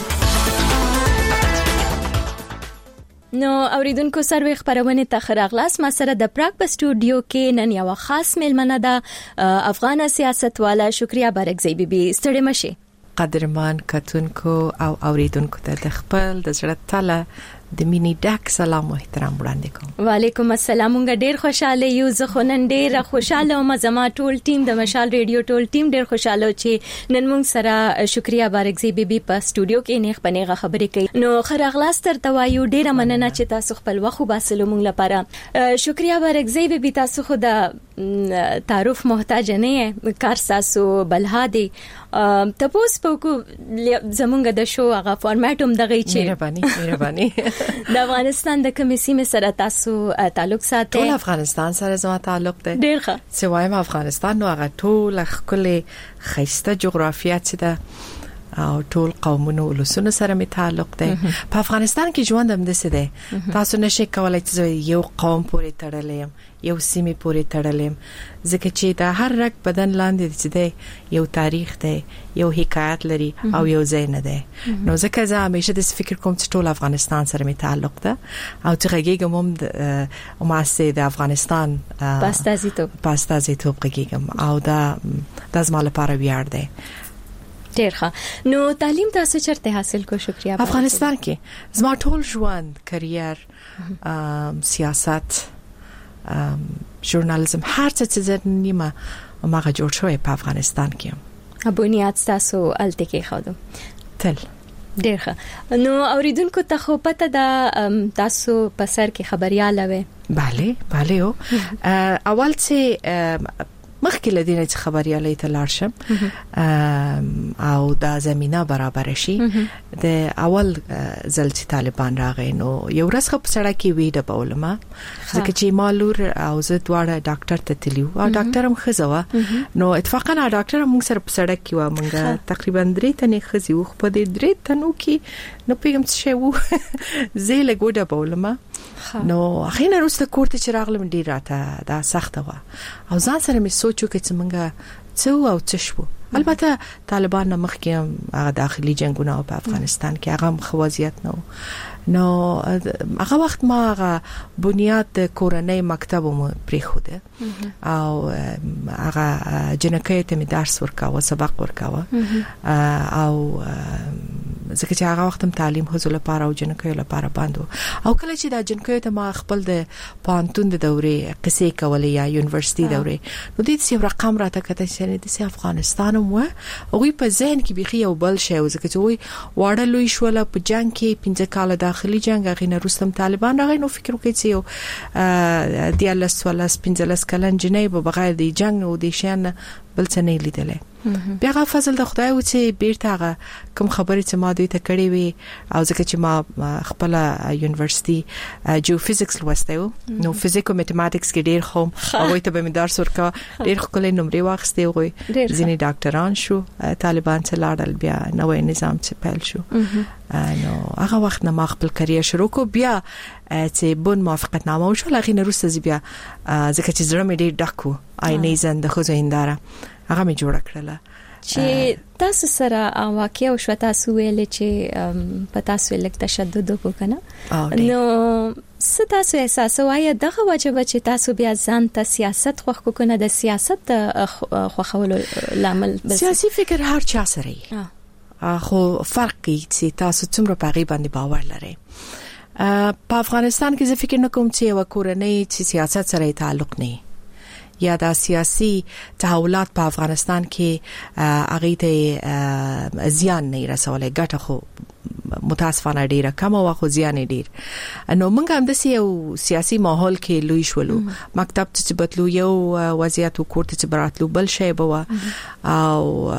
نو اوریدونکو سروي خبرونه ته خراغلاس. ما سره د پراګ په سټوډیو کې نن یو خاص ملمنه ده، افغان سیاستواله شکریا بارګزی بیبي. ستړي مشي. قدرمان کتونکو او اوریدونکو ته د خپل د زړه تله د مینی ډاک سلام او احترام وړاندې کوم. وعلیکم السلام. موږ ډیر خوشاله یو. زه خو نن ډیر خوشاله او زما ټول ټیم د مشال ریډیو ټول ټیم ډیر خوشاله چې نن موږ سره شکریا بارګزی بیبي په سټوډیو کې نیغ پنیغه خبرې کوي. نو خراغلاس تر توایو ډیر مننه چې تاسو خپل وخت وباسلو موږ لپاره. شکریا بارګزی بیبي تاسو خو د تعارف محتاج نه یې، کار تاسو بلها دي. تاسو په زمونږ د شو هغه فارمټ هم دغه چې مهرباني د افغانستان د کمیسي سره تاسو تعلق ساتي. ټول افغانستان سره زما تعلق دی. ډیر ښه. سوایم افغانستان نو هغه ټول خپل خیسته جغرافیه چې ده او ټول قومونو ولسونو سره می تعلق دی. په افغانستان کې ژوند هم دسه دی. تاسو نشئ کولای چې یو قوم پورې تړلې یو سیمه پورې تړلې ځکه چې د هر رګ بدن لاندې چې دی یو تاریخ دی، یو حکایت لري او یو ځای نه دی. نو ځکه زه همیشه د فکر کوم چې ټول افغانستان سره می تعلق ده او چې غږیږم هم ماسه د افغانستان پاستازیتوب غږیږم او دا زما لپاره ویاړ دی. ډیر ښه. نو تعلیم تاسو چرته حاصل کو؟ شکریا. افغانستان کې زما ټول ژوند، کرییر، سیاست، ژورنالیزم، هر څه چې نیمه ماغه جوړ شوی په افغانستان کې. بنیاد تاسو الته کې خادم تل. ډیر ښه. نو اوریدونکو ته خو پته ده تاسو په سر کې خبرياله وې. bale اول چې مخکې لدینه چې خبرياله ته لاړ شم او دا زمينه برابر شي. د اول ځل چې طالبان راغی نو یو ورځ خو په سړک کې وی د بولما ځکه چې مالور او زه دواړه ډاکټر ته تلیو او ډاکټر هم خزوه. نو اتفاقا ډاکټر موږ سره په سړک کې و. موږ تقریبا 3 تنې خزي و. په دې 3 تنو کې نو پیغام څه وو زه له ګوډه بولما. نو اخینا روسته کوړه چې راغلم ډیر راته دا سخته و او ځان سره مې سوچو چې څنګه څو او څه شو البته طالبان نه مخکې هغه داخلي جنگونه په افغانستان کې هغه خوازیت نو هغه وخت ما هغه بنیاد د کورنۍ مکتب مو پریخوده او هغه جنکې ته می درس ورکاوه سبق ورکاوه او ځکه چې هغه وخت تعلیم حضور لپاره او جنکې لپاره باندو او کله چې دا جنکې ته ما خپل د پانتون د دورې قصې کولې یا یونیورسيټي دورې نو دې څه رقم راته کته چې د افغانستان مو او په ذهن کې بيخي یو بل شی ځکه چې وای واړه لوی شول په جنگ کې 15 کال داخلي جنگ غینه رستم طالبان راغی نو فکر وکړي چې یو دیالس ولا 15 کلن جنې په بغیر د جنگ او د شان بل څه نه لیدل بیا غو فضل د خدای و چې بیرته کوم خبرې چې ما دوی ته کړې وي او ځکه چې ما خپل یونیورسيټي جیوفیزکس لوستیو نو فزیک او میتھمیټکس کې ډېر خو هغه ته به مې درس ورکا ډېر خپل نمرې واخستې وي ځینې ډاکټران شو طالبان څخه لاړل بیا نوې نظام چې پیل شو نو هغه وخت نه ما خپل کرییر شروع کو بیا چې بون موافقتنامه وشو لغې نه روسته بیا ځکه چې زړه مې ډېر ډکو آینې زنده خو زینداره هغه مې جوړ کړله چې تاسو سره واقعیا شو تاسو ویل چې په تاسو لک تشدد وکړه نو ستاسو احساس وایي دغه وجه چې تاسو بیا ځان ته سیاست خوښ کنه د سیاست خوښولو لامل سیاسي فکر هر چا سره خو فرقي چې تاسو څومره په غي باندې باور لرئ په افغانستان کې زه فکر نکوم چې یو کورنۍ چې سیاست سره تعلق نه یا د سیاسي تحولات په افغانستان کې هغه ته زیان نه رسولې ګټه خو متاسفانه ډیره کم او خو زیان ډیر نو موږ هم د سیاسي ماحول کې لوي شولو مکتب ته بدلو یو وضعیت کوړه چې براتلو بل شی بوا او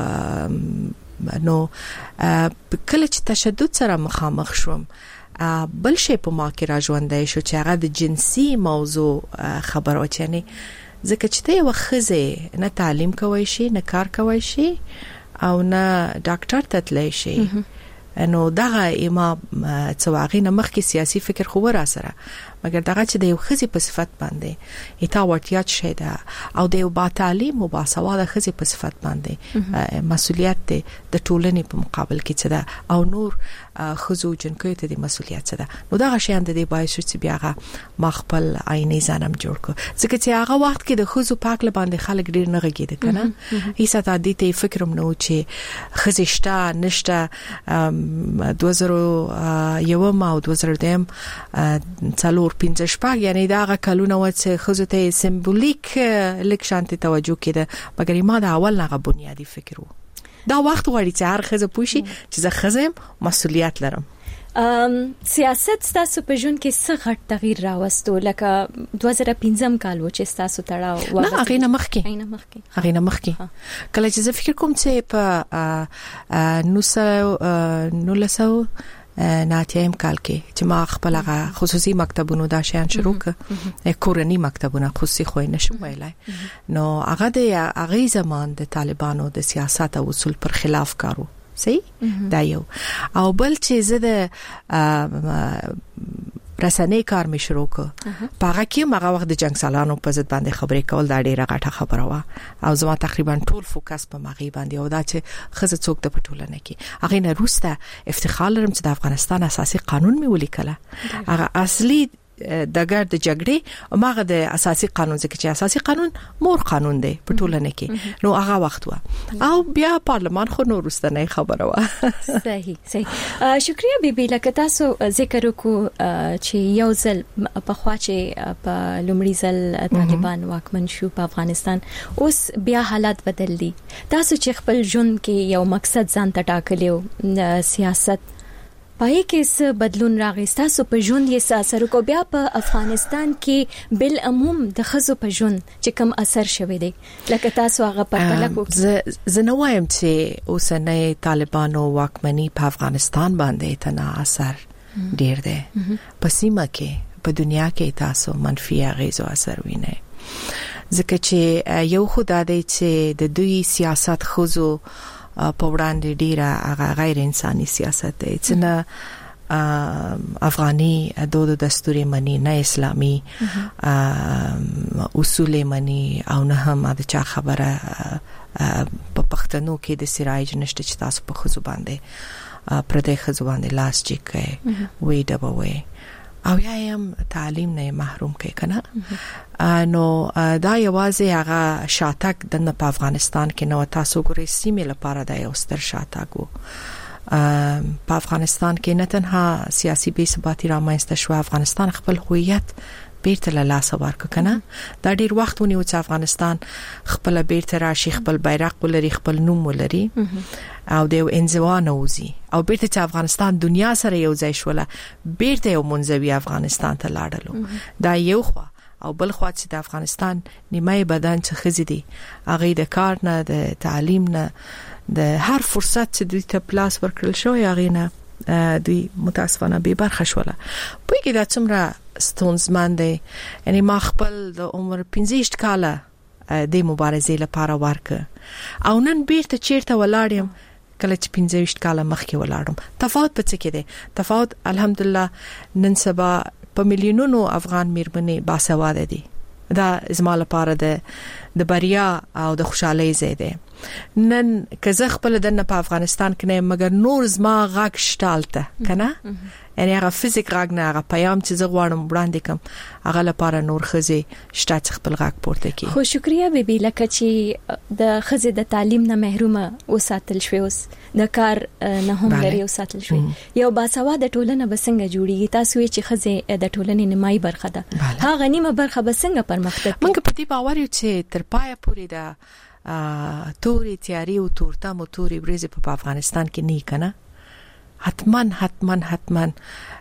نو کله چې تشدد سره مخامخ شوم بل شی په ما کې راځوندای شو چې هغه د جنسي موضوع خبرو چني ځکه چې ته یو خزه نه تعلیم کوي شي نه کار کوي شي او نه ډاکټر ته تللی شي نو دغه ما څواغې نه مخکې سیاسي فکر خو را سره مګر دغه چې د یو خزي په صفت باندې ایتا ورتیا شي دا او د یو با تعلیم او با سواده خزي په صفت باندې مسولیت د ټولنې په مقابل کې څه ده او نور خزو جنکو ته د مسولیت څه ده نو دغه شیان د دې باعث چې بیاغه مخبل عیني ځانم جوړ کو ځکه چې هغه وخت کې د خزو پاک له باندې خلک ډیر نه غږیدل کنه هیڅ ته د دې فکرم نو چې خزشته نشته 2000 یو ما او 2002 څلور 15 شپږ یعنی دا کلونه و چې خزو ته سمبولیک لیک شانتي توجه کړه مګر ما دا اول نه بنیادی فکر وو دا وخت غواړي چې هر خزه پوښي چې زه خزم مسولیت لرم سیاست ستاسو په ژوند کې څه غټ تغییر راوستو لکه 2015 کال و چې ستاسو تړاو نه هغه نه مخکې کله چې زه فکر کوم چې په 1900 ناتیم کال کې چې ما خپل خصوصي مکتبونو دا شیان شروع ک کورنی مکتبونه خصوصي خو نه شو ویلای نو هغه د هغه زمان د طالبانو د سیاست او اصول پر خلاف کارو صحیح دا یو او بل چې زه د رسنۍ کار مې شروع کړ پاره کې مغه وخت د جنگ سالانو په ضد باندې خبرې کول دا ډیره غټه خبره و او زما تقریبا ټول فوکس په مغه باندې او دا چې خزه څوک د پټولنه کې هغه نه روسته افتخار لرم چې د افغانستان اساسي قانون مې ولیکله هغه اصلي د ګرد د جګړې او ماغه د اساسي قانون ځکه چې اساسي قانون مور قانون دی په ټولنه کې نو هغه وخت و او بیا پارلمان خو نو رستنه خبره و صحیح شکریا بیبي لکه تاسو ذکر وکړو چې یو ځل په خوا چې په لومړي ځل طالبان واکمن شو په افغانستان اوس بیا حالات بدل دي تاسو چې خپل ژوند کې یو مقصد ځان ته ټاکلیو سیاست پای کې څه بدلون راغی تاسو په ژوند یې اثر کو بیا په افغانستان کې بل عموم د خزو په ژوند چې کم اثر شوی دی لکه تاسو هغه پرتله کو زه نو وایم چې اوسنۍ طالبانو واکمنی په افغانستان باندې تنا اثر ډیر دی په سیمه کې په دنیا کې تاسو منفي غیزو اثر وینئ ځکه چې یو خدای دی چې د دوی سیاست خزو په وړاندې ډیره غیر انساني سیاست دی چې نه افغاني دود و دستور منی، نه اسلامي اصول منی، او نه هم د چا خبره په پښتنو کې د سرایج نشته چې تاسو په خزو باندې پردې خزو باندې لاس چیکه وی ډبوي او یا هم تعلیم نه محروم کې کنه. نو دا یوازې هغه شاتګ د په افغانستان کې نو تاسو ګورئ سیمه لپاره دا یو ستر شاتګ وو. په افغانستان کې نه تنها سیاسي بې ثباتي رامنځته شو، افغانستان خپل هویت بیرته له لاسه ورکړ کنه. دا ډیر وخت ونیو چې افغانستان خپل بیرته راشي، خپل بیرغ ولري، خپل نوم ولري او د انزوا نوزي او بیرته چې افغانستان دنیا سره یو ځای شوله، بیرته یو منځوي افغانستان ته لاړلو. دا یو خوا او بل خوا چې د افغانستان نیمه بدن چې خزي دي هغه د کار نه، د تعلیم نه، د هر فرصت چې دوی ته پلاس ورکړل شو هغه نه دوی متاسفانه به برخه شوله. پوهیږي دا څومره ستونزمن دی. یعنی ما خپل د عمر 15 کاله د مبارزې لپاره ورکه او نن بیرته چیرته ولاړم کله چې 15 کاله مخکې ولاړم. تفاوت په څه کې دی؟ تفاوت الحمدلله نن سبا په میلیونونو افغان میرمنې باسواده دي. دا زما لپاره د بریا او د خوشحالۍ ځای دی. نن که زه خپل دنه په افغانستان کې نه مګر نور زما غږ شتالته کنه، یعنی هغه فزیک غږ نه، هغه پیام چې زه غواړم وړاندې کوم هغه لپاره نور خزي شته خپل غږ پورته کی. خو شکریا بیبي لکه چې د خزي د تعلیم نه محرومه وساتل شوی، اوس د کار نه هم لري وساتل شوی. یو باسواده ټولنه بسنګ جوړیږي؟ تاسو چې خزي د ټولنې نیمایي برخه ده، هغه نیمه برخه بسنګ پرمختګ. موږ په دې باور یو چې تر پایه پورې د توري تیاری او تورتم او توري بریزه په افغانستان کې نه کنه. حتما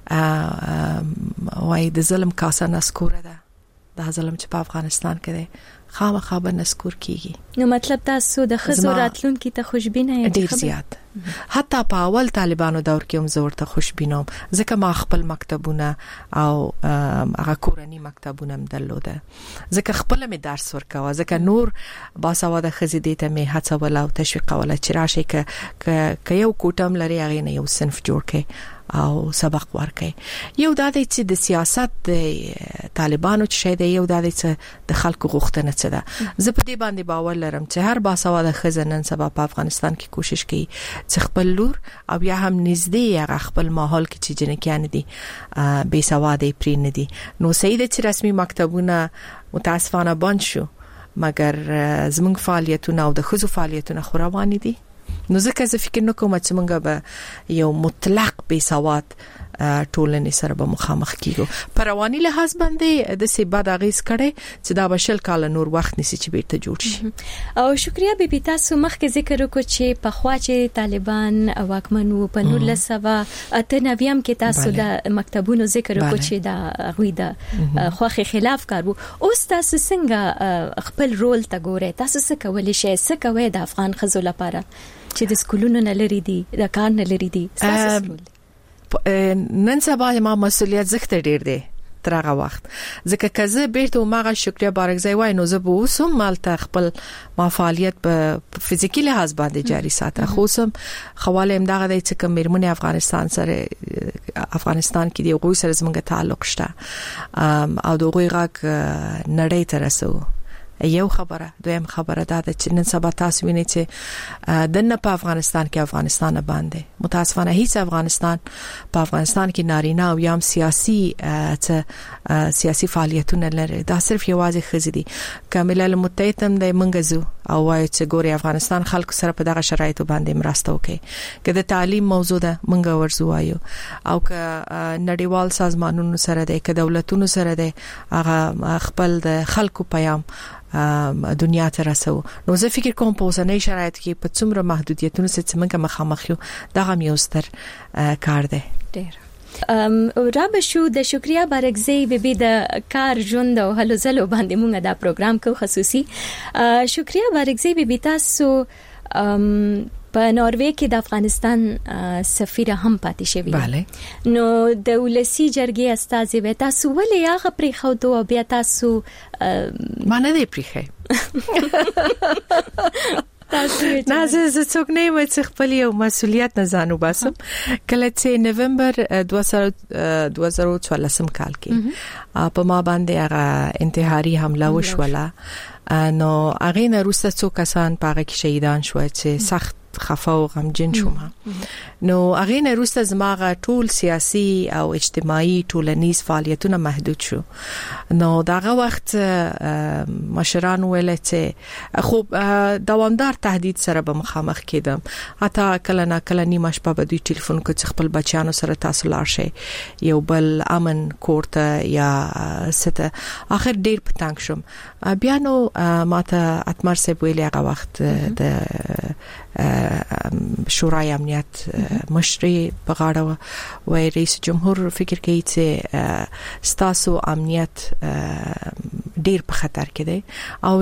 وای د ظلم کاسه نسکوره ده. دا ظلم چې په افغانستان کې دی خامخا به نسکور کیږي. نو مطلب تاسو د خزو راتلونکي ته خوشبینه یې؟ ډیر زیات. حتی په اول طالبانو دور کې هم زه ورته خوشبینم، ځکه ما خپل مکتبونه او هغه کورنی مکتبونه هم درلوده، ځکه خپل مې درس ورکاوه، ځکه نور باسواده خزې دې ته مې هڅول او تشویقول چې راشي که یو کوټم لري هغه نه یو صنف جوړ کړي او سبق ورکړي. یو د دې چې د سیاست د طالبانو چې شه دی، یو د دې چې د خلکو غوښتنه څه ده. زه په دې باندې باور لرم چې هر باسواده خزه نن سبا په افغانستان کې کوشش کوي چې خپل لور او یا هم نږدې هغه خپل ماحول کې چې جنکیان دي بې سواده پرې نه دي. نو سید چې رسمي مکتبونه متاسفانه بند شو، مګر زموږ فعالیتونه او د خزو فعالیتونه خو روان دي. نو ځکه زه فکر نکوم چې موږ به یو مطلق بې سواد ټولنې سره به مخامخ کیږو. په رواني لحاظ باندې د سی بد اغیز کړي چې دا بشل کال نور وخت نسی چې بیرته جوړ شي. او شکریا بیبي تاسو مخکې ذکر وکړو چې په خوا چې طالبان واکمن وو په 1998 کې تاسو د مکتبونو ذکر وکړو چې دا غوي د خوخي خلاف کار وو. اوس تاسو څنګه خپل رول ته ګورئ؟ تاسو څه کولای شئ؟ څه کوي د افغان خزو لپاره چې د سکولونو نه لري دي، د کار نه لري دي؟ تاسو نن سبا ما مسؤلیت زخت ډیر دی تر هغه وخت، ځکه کزه بیرته ماغه شکریا بارګزای وای نو زه به اوسم مالته خپل ما فعالیت په فزیکی لحاظ باندې جاری ساته. خو سم خواله امداغه د چې کوم مرمنې افغانستان کې دی غوي سره زمونږ تعلق شته او دغه غاک نړۍ ته رسو. یو خبره، دویم خبره دا ده چې نن سبا تاسو وینئ چې دنه په افغانستان کې افغانستان باندې متاسفانه هیڅ په افغانستان کې نارینه او یم سیاسي فعالیتونه لري. دا صرف یوازې خزې دي. کامل متحد هم د منګزو او وایي چې ګوري افغانستان خلکو سره په دغه شرایطو باندې مرسته وکړي. که د تعلیم موضوع ده منګ ورزوایو او که نړیوال سازمانونو سره ده، که دولتونو سره ده، هغه خپل د خلکو پیام دنیا ته رسو. نو زه فکر کوم په اوسنۍ شرایط کې په څومره محدودیتونو سره موږ مخامخ یو دغه یو ستر کار دی. ډیر رابشو د شکریا بارګزی بیبي د کار ژوند او هلو ځلو باندې موږ دا پروګرام کو خصوصي. شکریا بارګزی بیبي تاسو په ناروې کې د افغانستان سفیر هم پاتې شوی. bale. نو د ولسی جرګې استازي و تاسو ولې هغه پرې خو دوه بیا تاسو ما نه دی پرې نه زه څوک نه یم چې خپل یو مسولیت نه ځانو باسم. کله چې نومبر 2014 کال کې په ما باندې هغه انتحاري حمله وشوله، نو هغه نه وروسته څو کسان په هغه کې شهیدان شو چې سخت خفه او غمجن شوم. نو هغه نه وروسته زماغه ټول سیاسي او اجتماعي ټولنیز فعالیتونه محدود شو. نو داغه وخت مشران ویل چې خو دوامدار تهدید سره به مخامخ کېدم، حتی کله نه کله نیمه شپه به دوی ټلیفون کوي چې خپل بچیانو سره تاسو لاړ شئ یو بل امن کوړه یا ست. اخر ډیر پتنګ شوم. بیا نو ماته اتمر سه ویل هغه وخت د شورای امنیت مشري په غاړه وای رئیس جمهور فکر کوي چې ستاسو امنیت ډیر په خطر کې دی او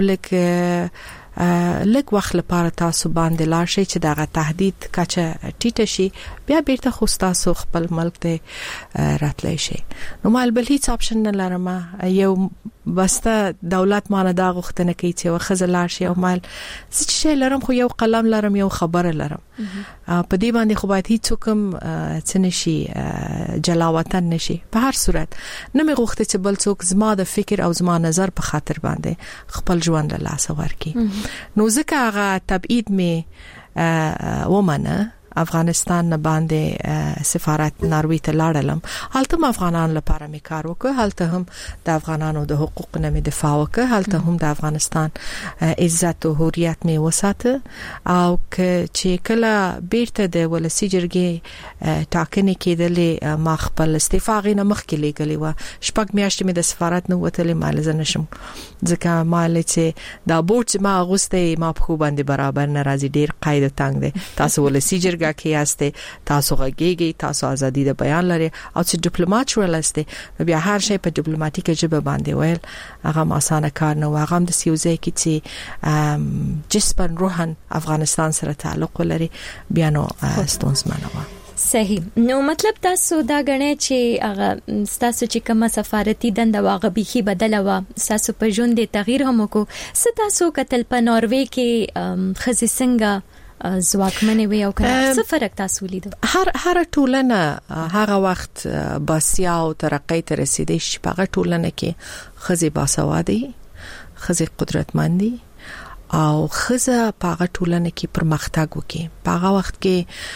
لکه وخت لپاره تاسو باندې لاړ شئ چې دغه تهدید کچه ټیټه شي، بیا بیرته خو تاسو خپل ملک ته راتلی شئ. نو مال بل هیڅ اپشن نه لرم. یو بسته دولت مانه دا غوښتنه کوي چې وخزه لاړ شي او مال څه لرم، خو یو قلم لرم، یو خبره لرم. په دې باندې خو باید هیڅ کوم څه نشي جلاوطن نشي. په هر صورت نه مې غوښته چې بل څوک زما د فکر او زما نظر په خاطر باندې خپل ژوند له لاسه ورکړي. نو ځکه هغه تبعید مې ومنه. افغانستان نه باندې سفارت ناروی ته لاړم، هلته افغانان لپاره مې کار وکړ، هلته هم د افغانانو د حقوقو نه مې دفاع وکړ، هلته هم د افغانستان عزت او حریت مې وساته. او چې کله بیرته د ولسی جرګې ټاکنې کېدلې ما خپل استعفا غینه مخکې لګلې و. شپږ میاشتې مې د سفارت نه وتلې، مال زنه شم ځکه مال چې دا بورډ ما اغوسته ما په خو باندې برابر ناراضي ډیر قاعده تنگ دي. تاسو ولسی جرګه کې یاسته، تاسو غږیږئ، تاسو ازادي د بیان لري او چې ډیپلوماټ شولسته، بیا هر شی په ډیپلوماټیکه ژبه باندې ویل هغه اسانه کار نه و. هغه د سیوزې کې چې جسمن روحن افغانستان سره تعلق لري بیا نو ستونزمنه و. صحیح. نو مطلب تاسو دا غنئ چې هغه تاسو چې کومه سفارتي دنده واغه بيخي بدله و، تاسو په ژوند د تغییر هم کو ستاسو کتل په ناروې کې خزي څنګه ځواکمنه وي او کنه څه فرق تاسو لیدو؟ هر ټولنه هغه وخت باسیا او ترقۍ ته رسیدي چې په ټولنه کې خزي باسوادي، خزي قدرتمندي او خزه په ټولنه کې پرمختګ وکي. په هغه وخت کې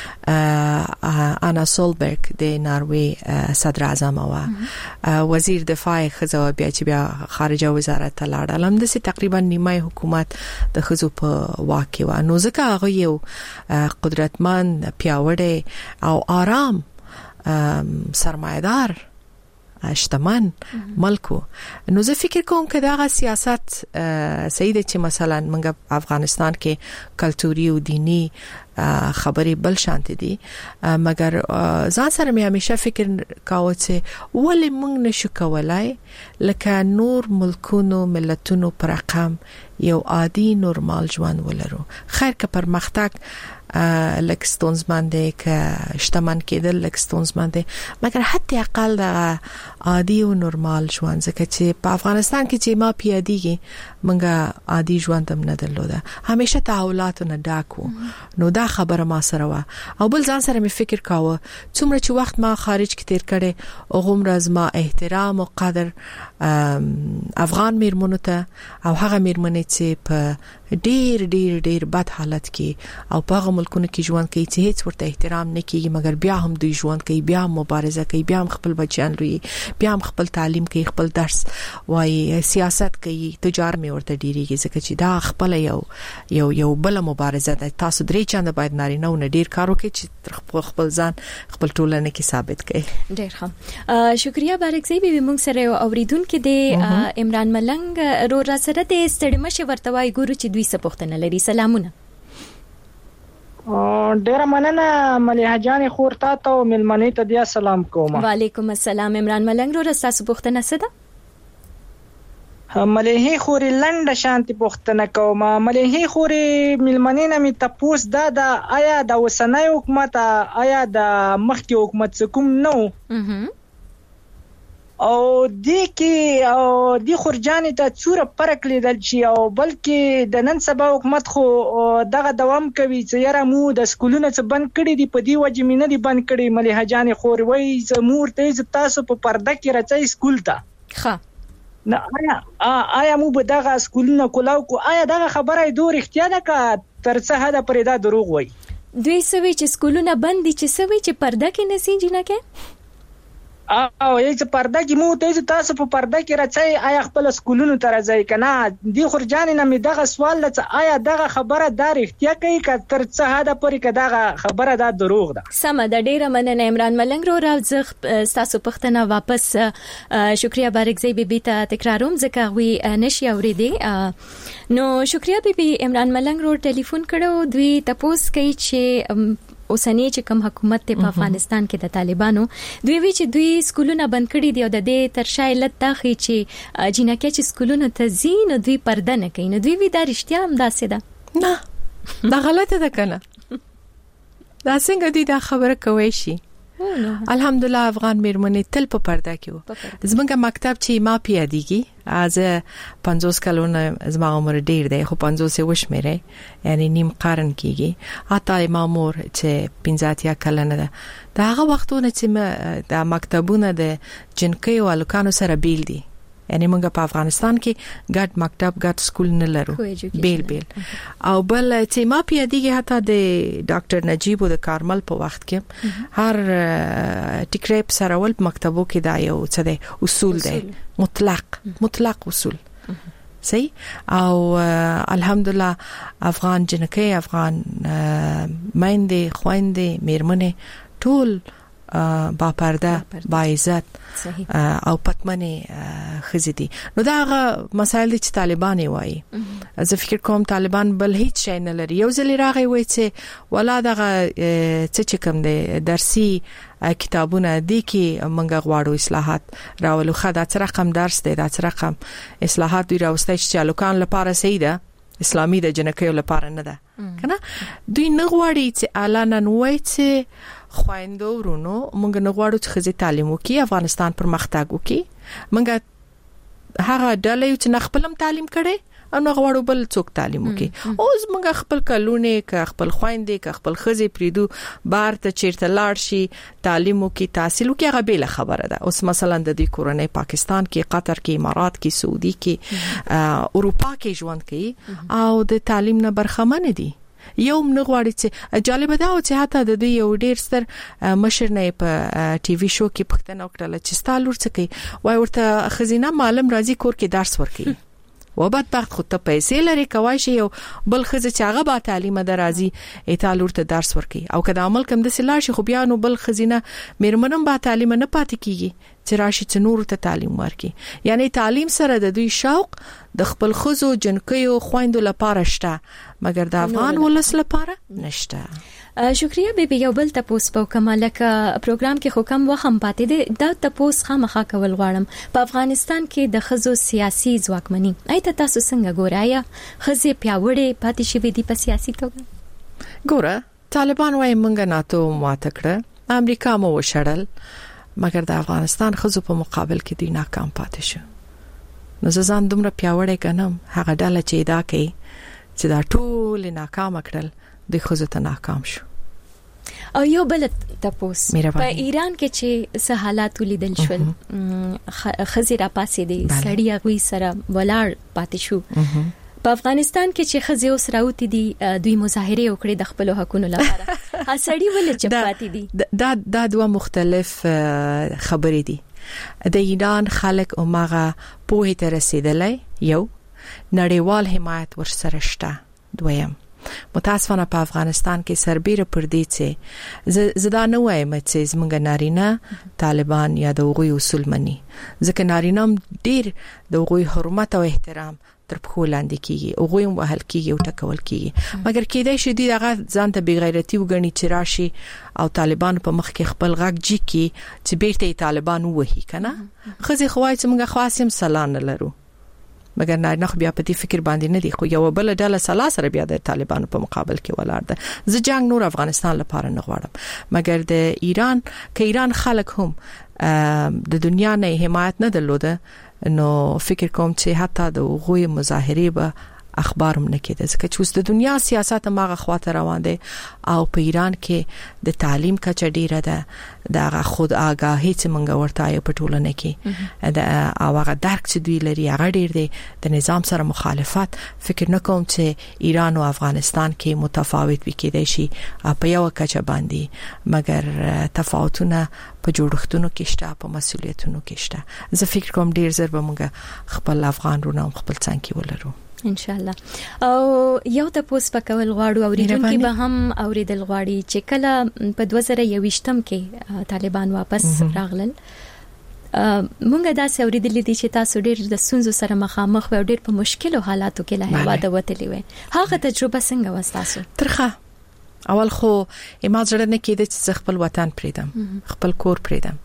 انا سولبرګ د ناروې صدر اعظم او وزیر دفاع خزه بیا چې بیا خارجه وزارت ته لاړل، هم د تقریبا نیمه حکومت د خزو په واکه و. نو ځکه هغه یو قدرتمند، پیاوړی او آرام سرمایدار شتمن ملکو. نو زه فکر کوم چې دا سیاست صحیح ده چې مثلا موږ افغانستان کې کلتوري او دینی خبرې بل شانت دي، مګر ځان سره مې همیشه فکر کاوه چې ولې موږ نشو کولای لکه نور ملکونو ملتونو پر رقم یو عادي نورمال ژوند ولرو. خیر که پرمختګ لکستونزمنده که شتمن کېدل لکستونزمنده، مګر حتی اقل د عادي او نورمال ژوند، ځکه چې په افغانستان کې چې ما پیادیږي منګه عادي ژوند هم نه درلوده، همیشه تحولاتو نه ډاکو. نو دا خبره ما سره و. او بل ځان سره مې فکر کاوه څومره چې وخت ما خارج کې تیر کړي هغه راز ما احترام او قدر افغان میرمنو ته او هغه میرمنې چې په ډیر ډیر ډیر بد حالت کې او په هغه ملکونو کې ژوند کوي چې هیڅ ورته احترام نه کیږي، مګر بیا هم دوی ژوند کوي، بیا هم مبارزه کوي، بیا هم خپل بچیان لوي، بیا هم خپل تعلیم کوي، خپل درس وایي، سیاست کوي، تجارت مې ورته ډیریږي، ځکه چې دا خپل یو بل مبارزه ده. تاسو درې چنده باید نارینه او ډیر کار وکړي چې خپل ځان خپل ټولنه کې ثابت کړي. ډیر ښه. شکریا بارکزی بیبي موږ سره اوریدونکو د عمران ملنګ رو را سره د ستړي مشه ورتوای ګورو چې دوی څه پوښتنه لري. سلامونه. ډیر مننه مليحه جان خورتا ته ملمنې ته بیا سلام کوم. وعلیکم السلام. عمران ملنګ رو تاسو پوښتنه څه ده؟ مليحه خوري لنډه شانتي پوښتنه کوم. مليحه خوري ملمنې نه می تاسو دا آیا د وسنۍ حکومت آیا د مخکې حکومت کوم نو او د کې او د خورجانې ته څوره فرق لیدل شي او بلکې د نن سبا حکومت خو دغه دوام کوي چې یاره مو د سکولونو څخه بند کړي دي په دی وجه مینه دي بند کړي ملي حجانې خور وای زمور ته تاسو په پرده کې راځي سکول ته ښه نه آیا مو به دغه سکولونو کولاو کو آیا دغه خبره دوه اختیار ده کا تر څه حد پرې دا دروغ وای دوی سوي چې سکولونه بند دي چې سوي چې پرده کې نسی جنکه او یی چې پرده کې مو ته تاسو په پرده کې راځي آیا خپل سکولونو ته راځي کنه دی خورجانې نه می دغه سوال لته آیا دغه خبره دار اختیار کوي ک تر څه حد پورې ک دغه خبره دا دروغ ده سم د ډیره مننه عمران ملنګ رو راځ تاسو پښتنه واپس شکریا بارکزی بیبي ته تکراروم ځکه وی نشي اوریدي نو شکریا بیبي عمران ملنګ رو ټلیفون کړو دوی تاسو کوي چې اوسنی چې کوم حکومت ته په افغانستان کې د طالبانو دوی وی چې دوی سکولونه بند کړي دي او د دې تر شایلت تاخي چې جنکه چې سکولونه ته زین دوی پرده نه کوي نو دوی وی دا رښتیا هم داسې ده نه دا غلطه ده کنه دا څنګه دي دا خبره کوي شي الحمدلله افغان میرمنې تل په پرده کې وو زمونږ مکتب چې ما پیاديږي از 50 کلونه زما عمر ډیر دی خو 50 وشمیره یعنی نیم قرن کېږي حتی ما مور چې 50 کلنه ده دا هغه وختونه چې د مکتبونه د جنکیو او الکانو سره بیل دي یعنی موږ په افغانستان کې ګډ مکتب ګډ سکول نه لرو بیل او بل چې ما پیاديږي حتی د ډاکټر نجیب او د کارمل په وخت کې هر ټیکریپ سرول مکتبو کې دا یو څه دی اصول دی مطلق اصول صحیح او الحمدلله افغان جنکې افغان مایندې خويندې میرمنې ټول با پرده با عزت او پتمنه خزيدي نو دا مسائل چې طالبان وایي زه فکر کوم طالبان بل هیڅ شي نه لري یو ځل راغی وای چې ولا دغه چې کوم دی درسي کتابونه دي کې منګه غواړو اصلاحات راولو خدا څه رقم درس دی دا څه رقم اصلاحات دی راوستای چې لوکان لپاره سیده اسلامي د جنکیو لپاره نه ده کنه دوی نه غواړي چې اعلان نوای چې خويندو ورونو مونږ نه غواړو چې خزي تعلیم وکړي افغانستان پرمختګ وکړي مونږ هغه ډلې چې خپلم تعلیم کړي او نه غواړو بل څوک تعلیم وکړي اوس مونږ خپل کلونه ک خپل خويندې ک خپل خزي پریدو بار ته چیرته لاړ شي تعلیم وکړي تحصیل وکړي هغه به خبره ده اوس مثلا د دې کورنۍ پاکستان کې قطر کې امارات کې سعودي کې اروپا کې ژوند کوي او د تعلیم نه برخمن دي یو نه غواړي چې جالب ده او چې حتی د دوی یو ډیر ستر مشر نه په ټي وي شو کې پښتنه وکړه چې ستالور څه کوي وای ورته خزینه معلم راځي کور کې درس ورکړي و بدبخت خود ته پیسې لري کوي شي یو بل خزه چې هغه با تعلیم درازي ایتالور ته درس ورکړي او کله عمل کوم د سلاش خو بیا نو بل خزینه میرمنم با تعلیم نه پاتې کیږي چې راشي چې نور ته تعلیم ورکړي یعنی تعلیم سره د دوی شوق د خپل خزو جنکیو خويندو لپاره شته مګر د افغان ولس لپاره نشته شکریا بیبي یو بل تاسو په کمالکه پروګرام کې حکم وخم پاتې دي دا تاسو خامخا کول غواړم په افغانستان کې د خزو سیاسي ځواکمني ایت تاسو څنګه ګورایه خزي پیاوړې پاتې شوې دي په سیاسي توګه ګوره طالبان وايي مونږ ناتو ماته کړه امریکا مو وشړل مګر د افغانستان خزو په مقابل کې دی ناکام پاتې شو نو ځان دومره پیاوړې کنم هغه ډاله چې دا کوي چې دا ټول ناکام کړل د خزو ته ناکام شو او یو بل تاسو په ایران کې چې څه حالات ولیدل شول خزیرا پاسې دي سړی غوي سره ولاړ پاتې شو په افغانستان کې چې خزي اوس راوتی دي دوی مظاهره وکړي د خپل حقوقو لپاره هڅړي ول چې پاتې دي دا دوه مختلف خبرې دي د ایران خلک او ماغه په هیته رسیدلې یو نړیوال حمایت ورسره شته دویم متاسفانه په افغانستان کې سربېره پر دې چې زدا نه وایم چې زمونږ نارینه طالبان یا د غوي اصول مني ځکه نارینه ډیر د غوي حرمت او احترام تر په لاندې کیږي او غوي وهل کیږي او ټکول کیږي مګر کېدای شي دغه ځان ته بغیرتی وګڼي چې راشي او طالبان په مخ کې خپل غږ جی کی چې بیرته طالبان وਹੀ کنه خزي خوای چې موږ خاصم سلام نه لرو مګر نه بیا په دې فکر باندې نه دي. خو یو بل ډله سره بیا د طالبانو په مقابل کې ولاړ ده. زه جنگ نور افغانستان لپاره نه غواړم، مګر د ایران خلک هم د دنیا نه حمایت نه درلوده، نو فکر کوم چې حتی د غوي مظاهره به اخبارم نه کېده، ځکه چې اوس د دنیا سیاست ماغه خواته روان دي او په ایران کې د تعلیم کچه ډیره ده، د خود آگاهی چې منګه ورته په ټولنه کې د هغه درک چې دوی لري هغه ډیر دی، د نظام سره مخالفت. فکر نه کوم چې ایران او افغانستان کې متفاوت وکړي شي په یو کچه باندې، مګر تفاوتونه په جوړښتونو کې شته، په مسولیتونو کې شته. زه فکر کوم ډیر زر به موږ خپل افغان رونه خپل څنګه ولرو ان شاء الله. او یو د پوس پکول غواړو اوریدونکو به هم اوریدل غواړي چې کله په 2021م کې طالبان واپس راغلل، مونږ دا اوریدل دي چې تاسو ډېر د سونزو سره مخامخ و، ډېر په مشکلو حالاتو کې له هیواده وتلی وي. هغه تجربه څنګه و تاسو؟ ترخه اول خو ما زړه نه کېده چې خپل وطن پریدم، خپل کور پریدم،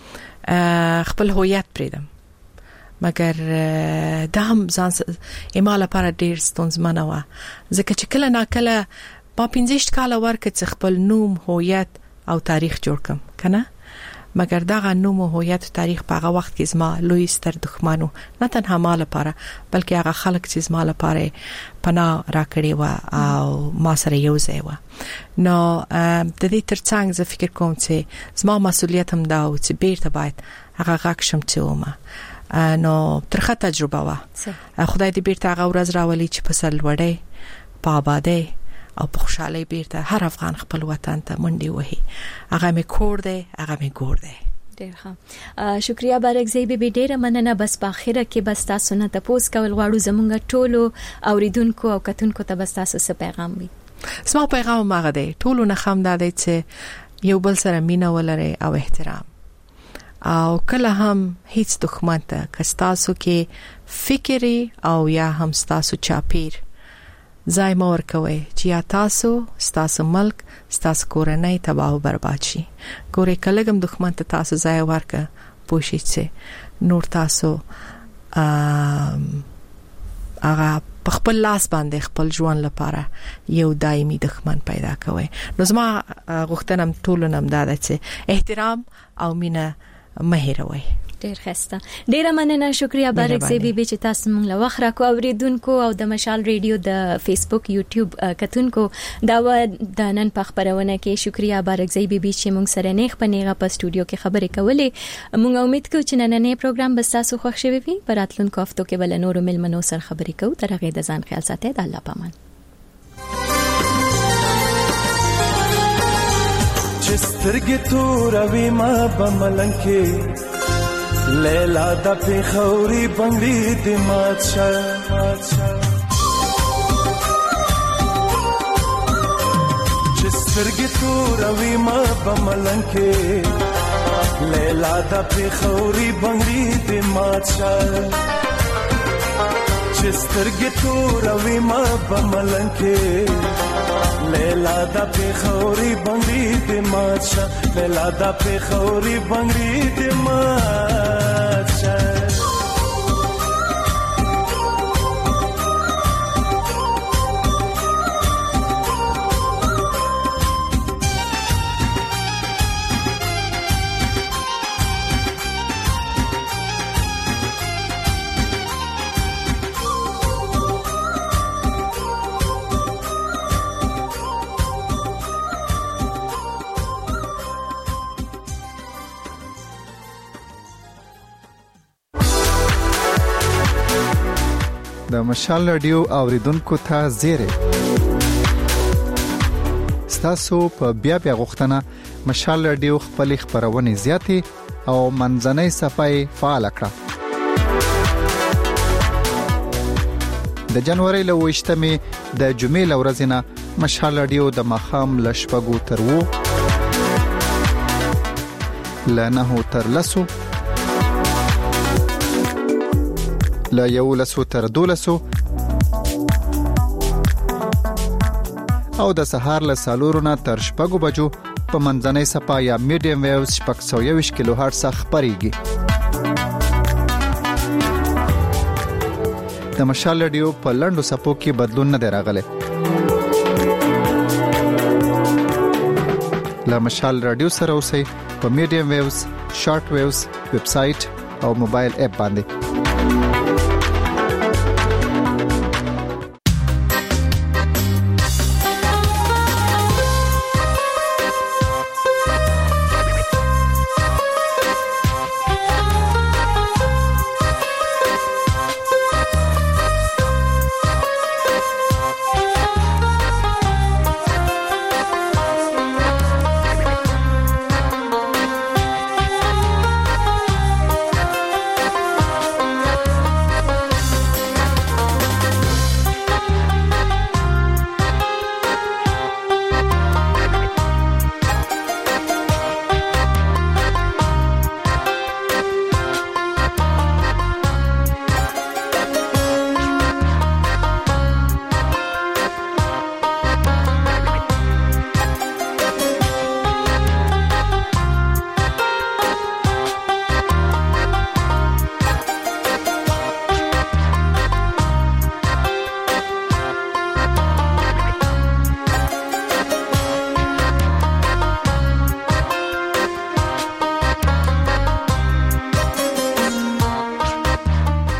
خپل هویت پریدم، مګر دا هم ځان ایماله لپاره ډیر ستونزمنه و، ځکه چې کله ناکله ما 15 کاله ورکه چې خپل نوم، هویت او تاریخ جوړ کم کنه، مګر دا نوم او هویت او تاریخ په هغه وخت کې زما لوی ستر دښمنو، نه تنها ما لپاره بلکې هغه خلک چې زما لپاره پناه راکړي و او ما سره یو ځای و. نو د دې ترڅنګ زه فکر کوم چې زما مسؤلیت هم دا و چې بیرته باید هغه غږ شم چې ومه. نو ترخه تجربه وا، خدای دې بیرته هغه ورځ راولي چې په سرلوړی، په آبادی او په خوشحالي بیرته هر افغان خپل وطن ته منډي وهي. هغه می کور دی، هغه می ګور دی. ډیر ښه، شکریا بارکزی بیبي، ډیره مننه. بس په اخره کې بس تاسو نه تاسو کول غواړو زمونږ ټولو اوریدونکو او کتونکو ته بس تاسو څه پیغام وي؟ سم پیغام ماغه دی، ټولو نه خم دی چې یو بل سره مینه ولري او احترام، او کله هم هیڅ دښمن ته کستاسو کې فکری او یا هم ستاسو چاپیر ځای مور کوي چې یا تاسو ستاسو ملک، ستاسو کورنۍ تباہ او برباد شي. ګورې کلهګم دښمن ته تاسو ځای ورکه پوښی چې نور تاسو هغه په خپل لاس باندې خپل ژوند لپاره یو دایمي دښمن پیدا کوي. نو زما غوښتنه ټولنم دا ده چې احترام او مینه مهیروي. ډیر خسته، ډیره مننه. شکریا بارکزی بیبي چې تاسو مونږ له وخت راکو. اوریدونکو او د مشال ریډیو د فیسبوک یوټیوب کتونکو دا د نن په خبرونه کې شکریا بارکزی بیبي چې مونږ سره نیغ په نیغه په سټوډیو کې خبرې کولې. مونږ امید کوو چې نننې پروګرام به تاسو خوښ شوي وي. په راتلونکو هفتو کې بل نورو ملمنو سره خبرې کوو. تر هغه د ځان خیال ساتئ. د الله پامان. سترګې توروي ما بملنګ کې لیلا د پیښوري بنگړي د مات شه، چې سترګې توروي ما بملنګ کې لیلا د پیښوري بنگړي د مات شه، چې سترګې توروي ما بملنګ کې لیلا دا پیښوري بنگړي د مات شه، لیلا دا پیښوري بنگړي د مات شه. د مشال رادیو اوریدونکو ته زیری ستاسو په بیا غوښتنه مشال رادیو خپل خبرونه زیاتې او منځنۍ صفحه فعال کړه. د جنوري له 28مې د جمعې لورځنه مشال رادیو د مخام لشپګو تر وو لنه تر لسو لا یو لسو تر دولسو او د سهار له سالورونه تر شپږو بجو په منځنۍ صفحه یا میډیم ویوز 620 کیلو هرتز خبريږي. د مشال رادیو په لندو سپو کې بدلون نه دی راغلی. له مشال رادیو سره اوسئ په میډیم ویوز، شارټ ویوز، ویب سټ او موبایل اپ باندې.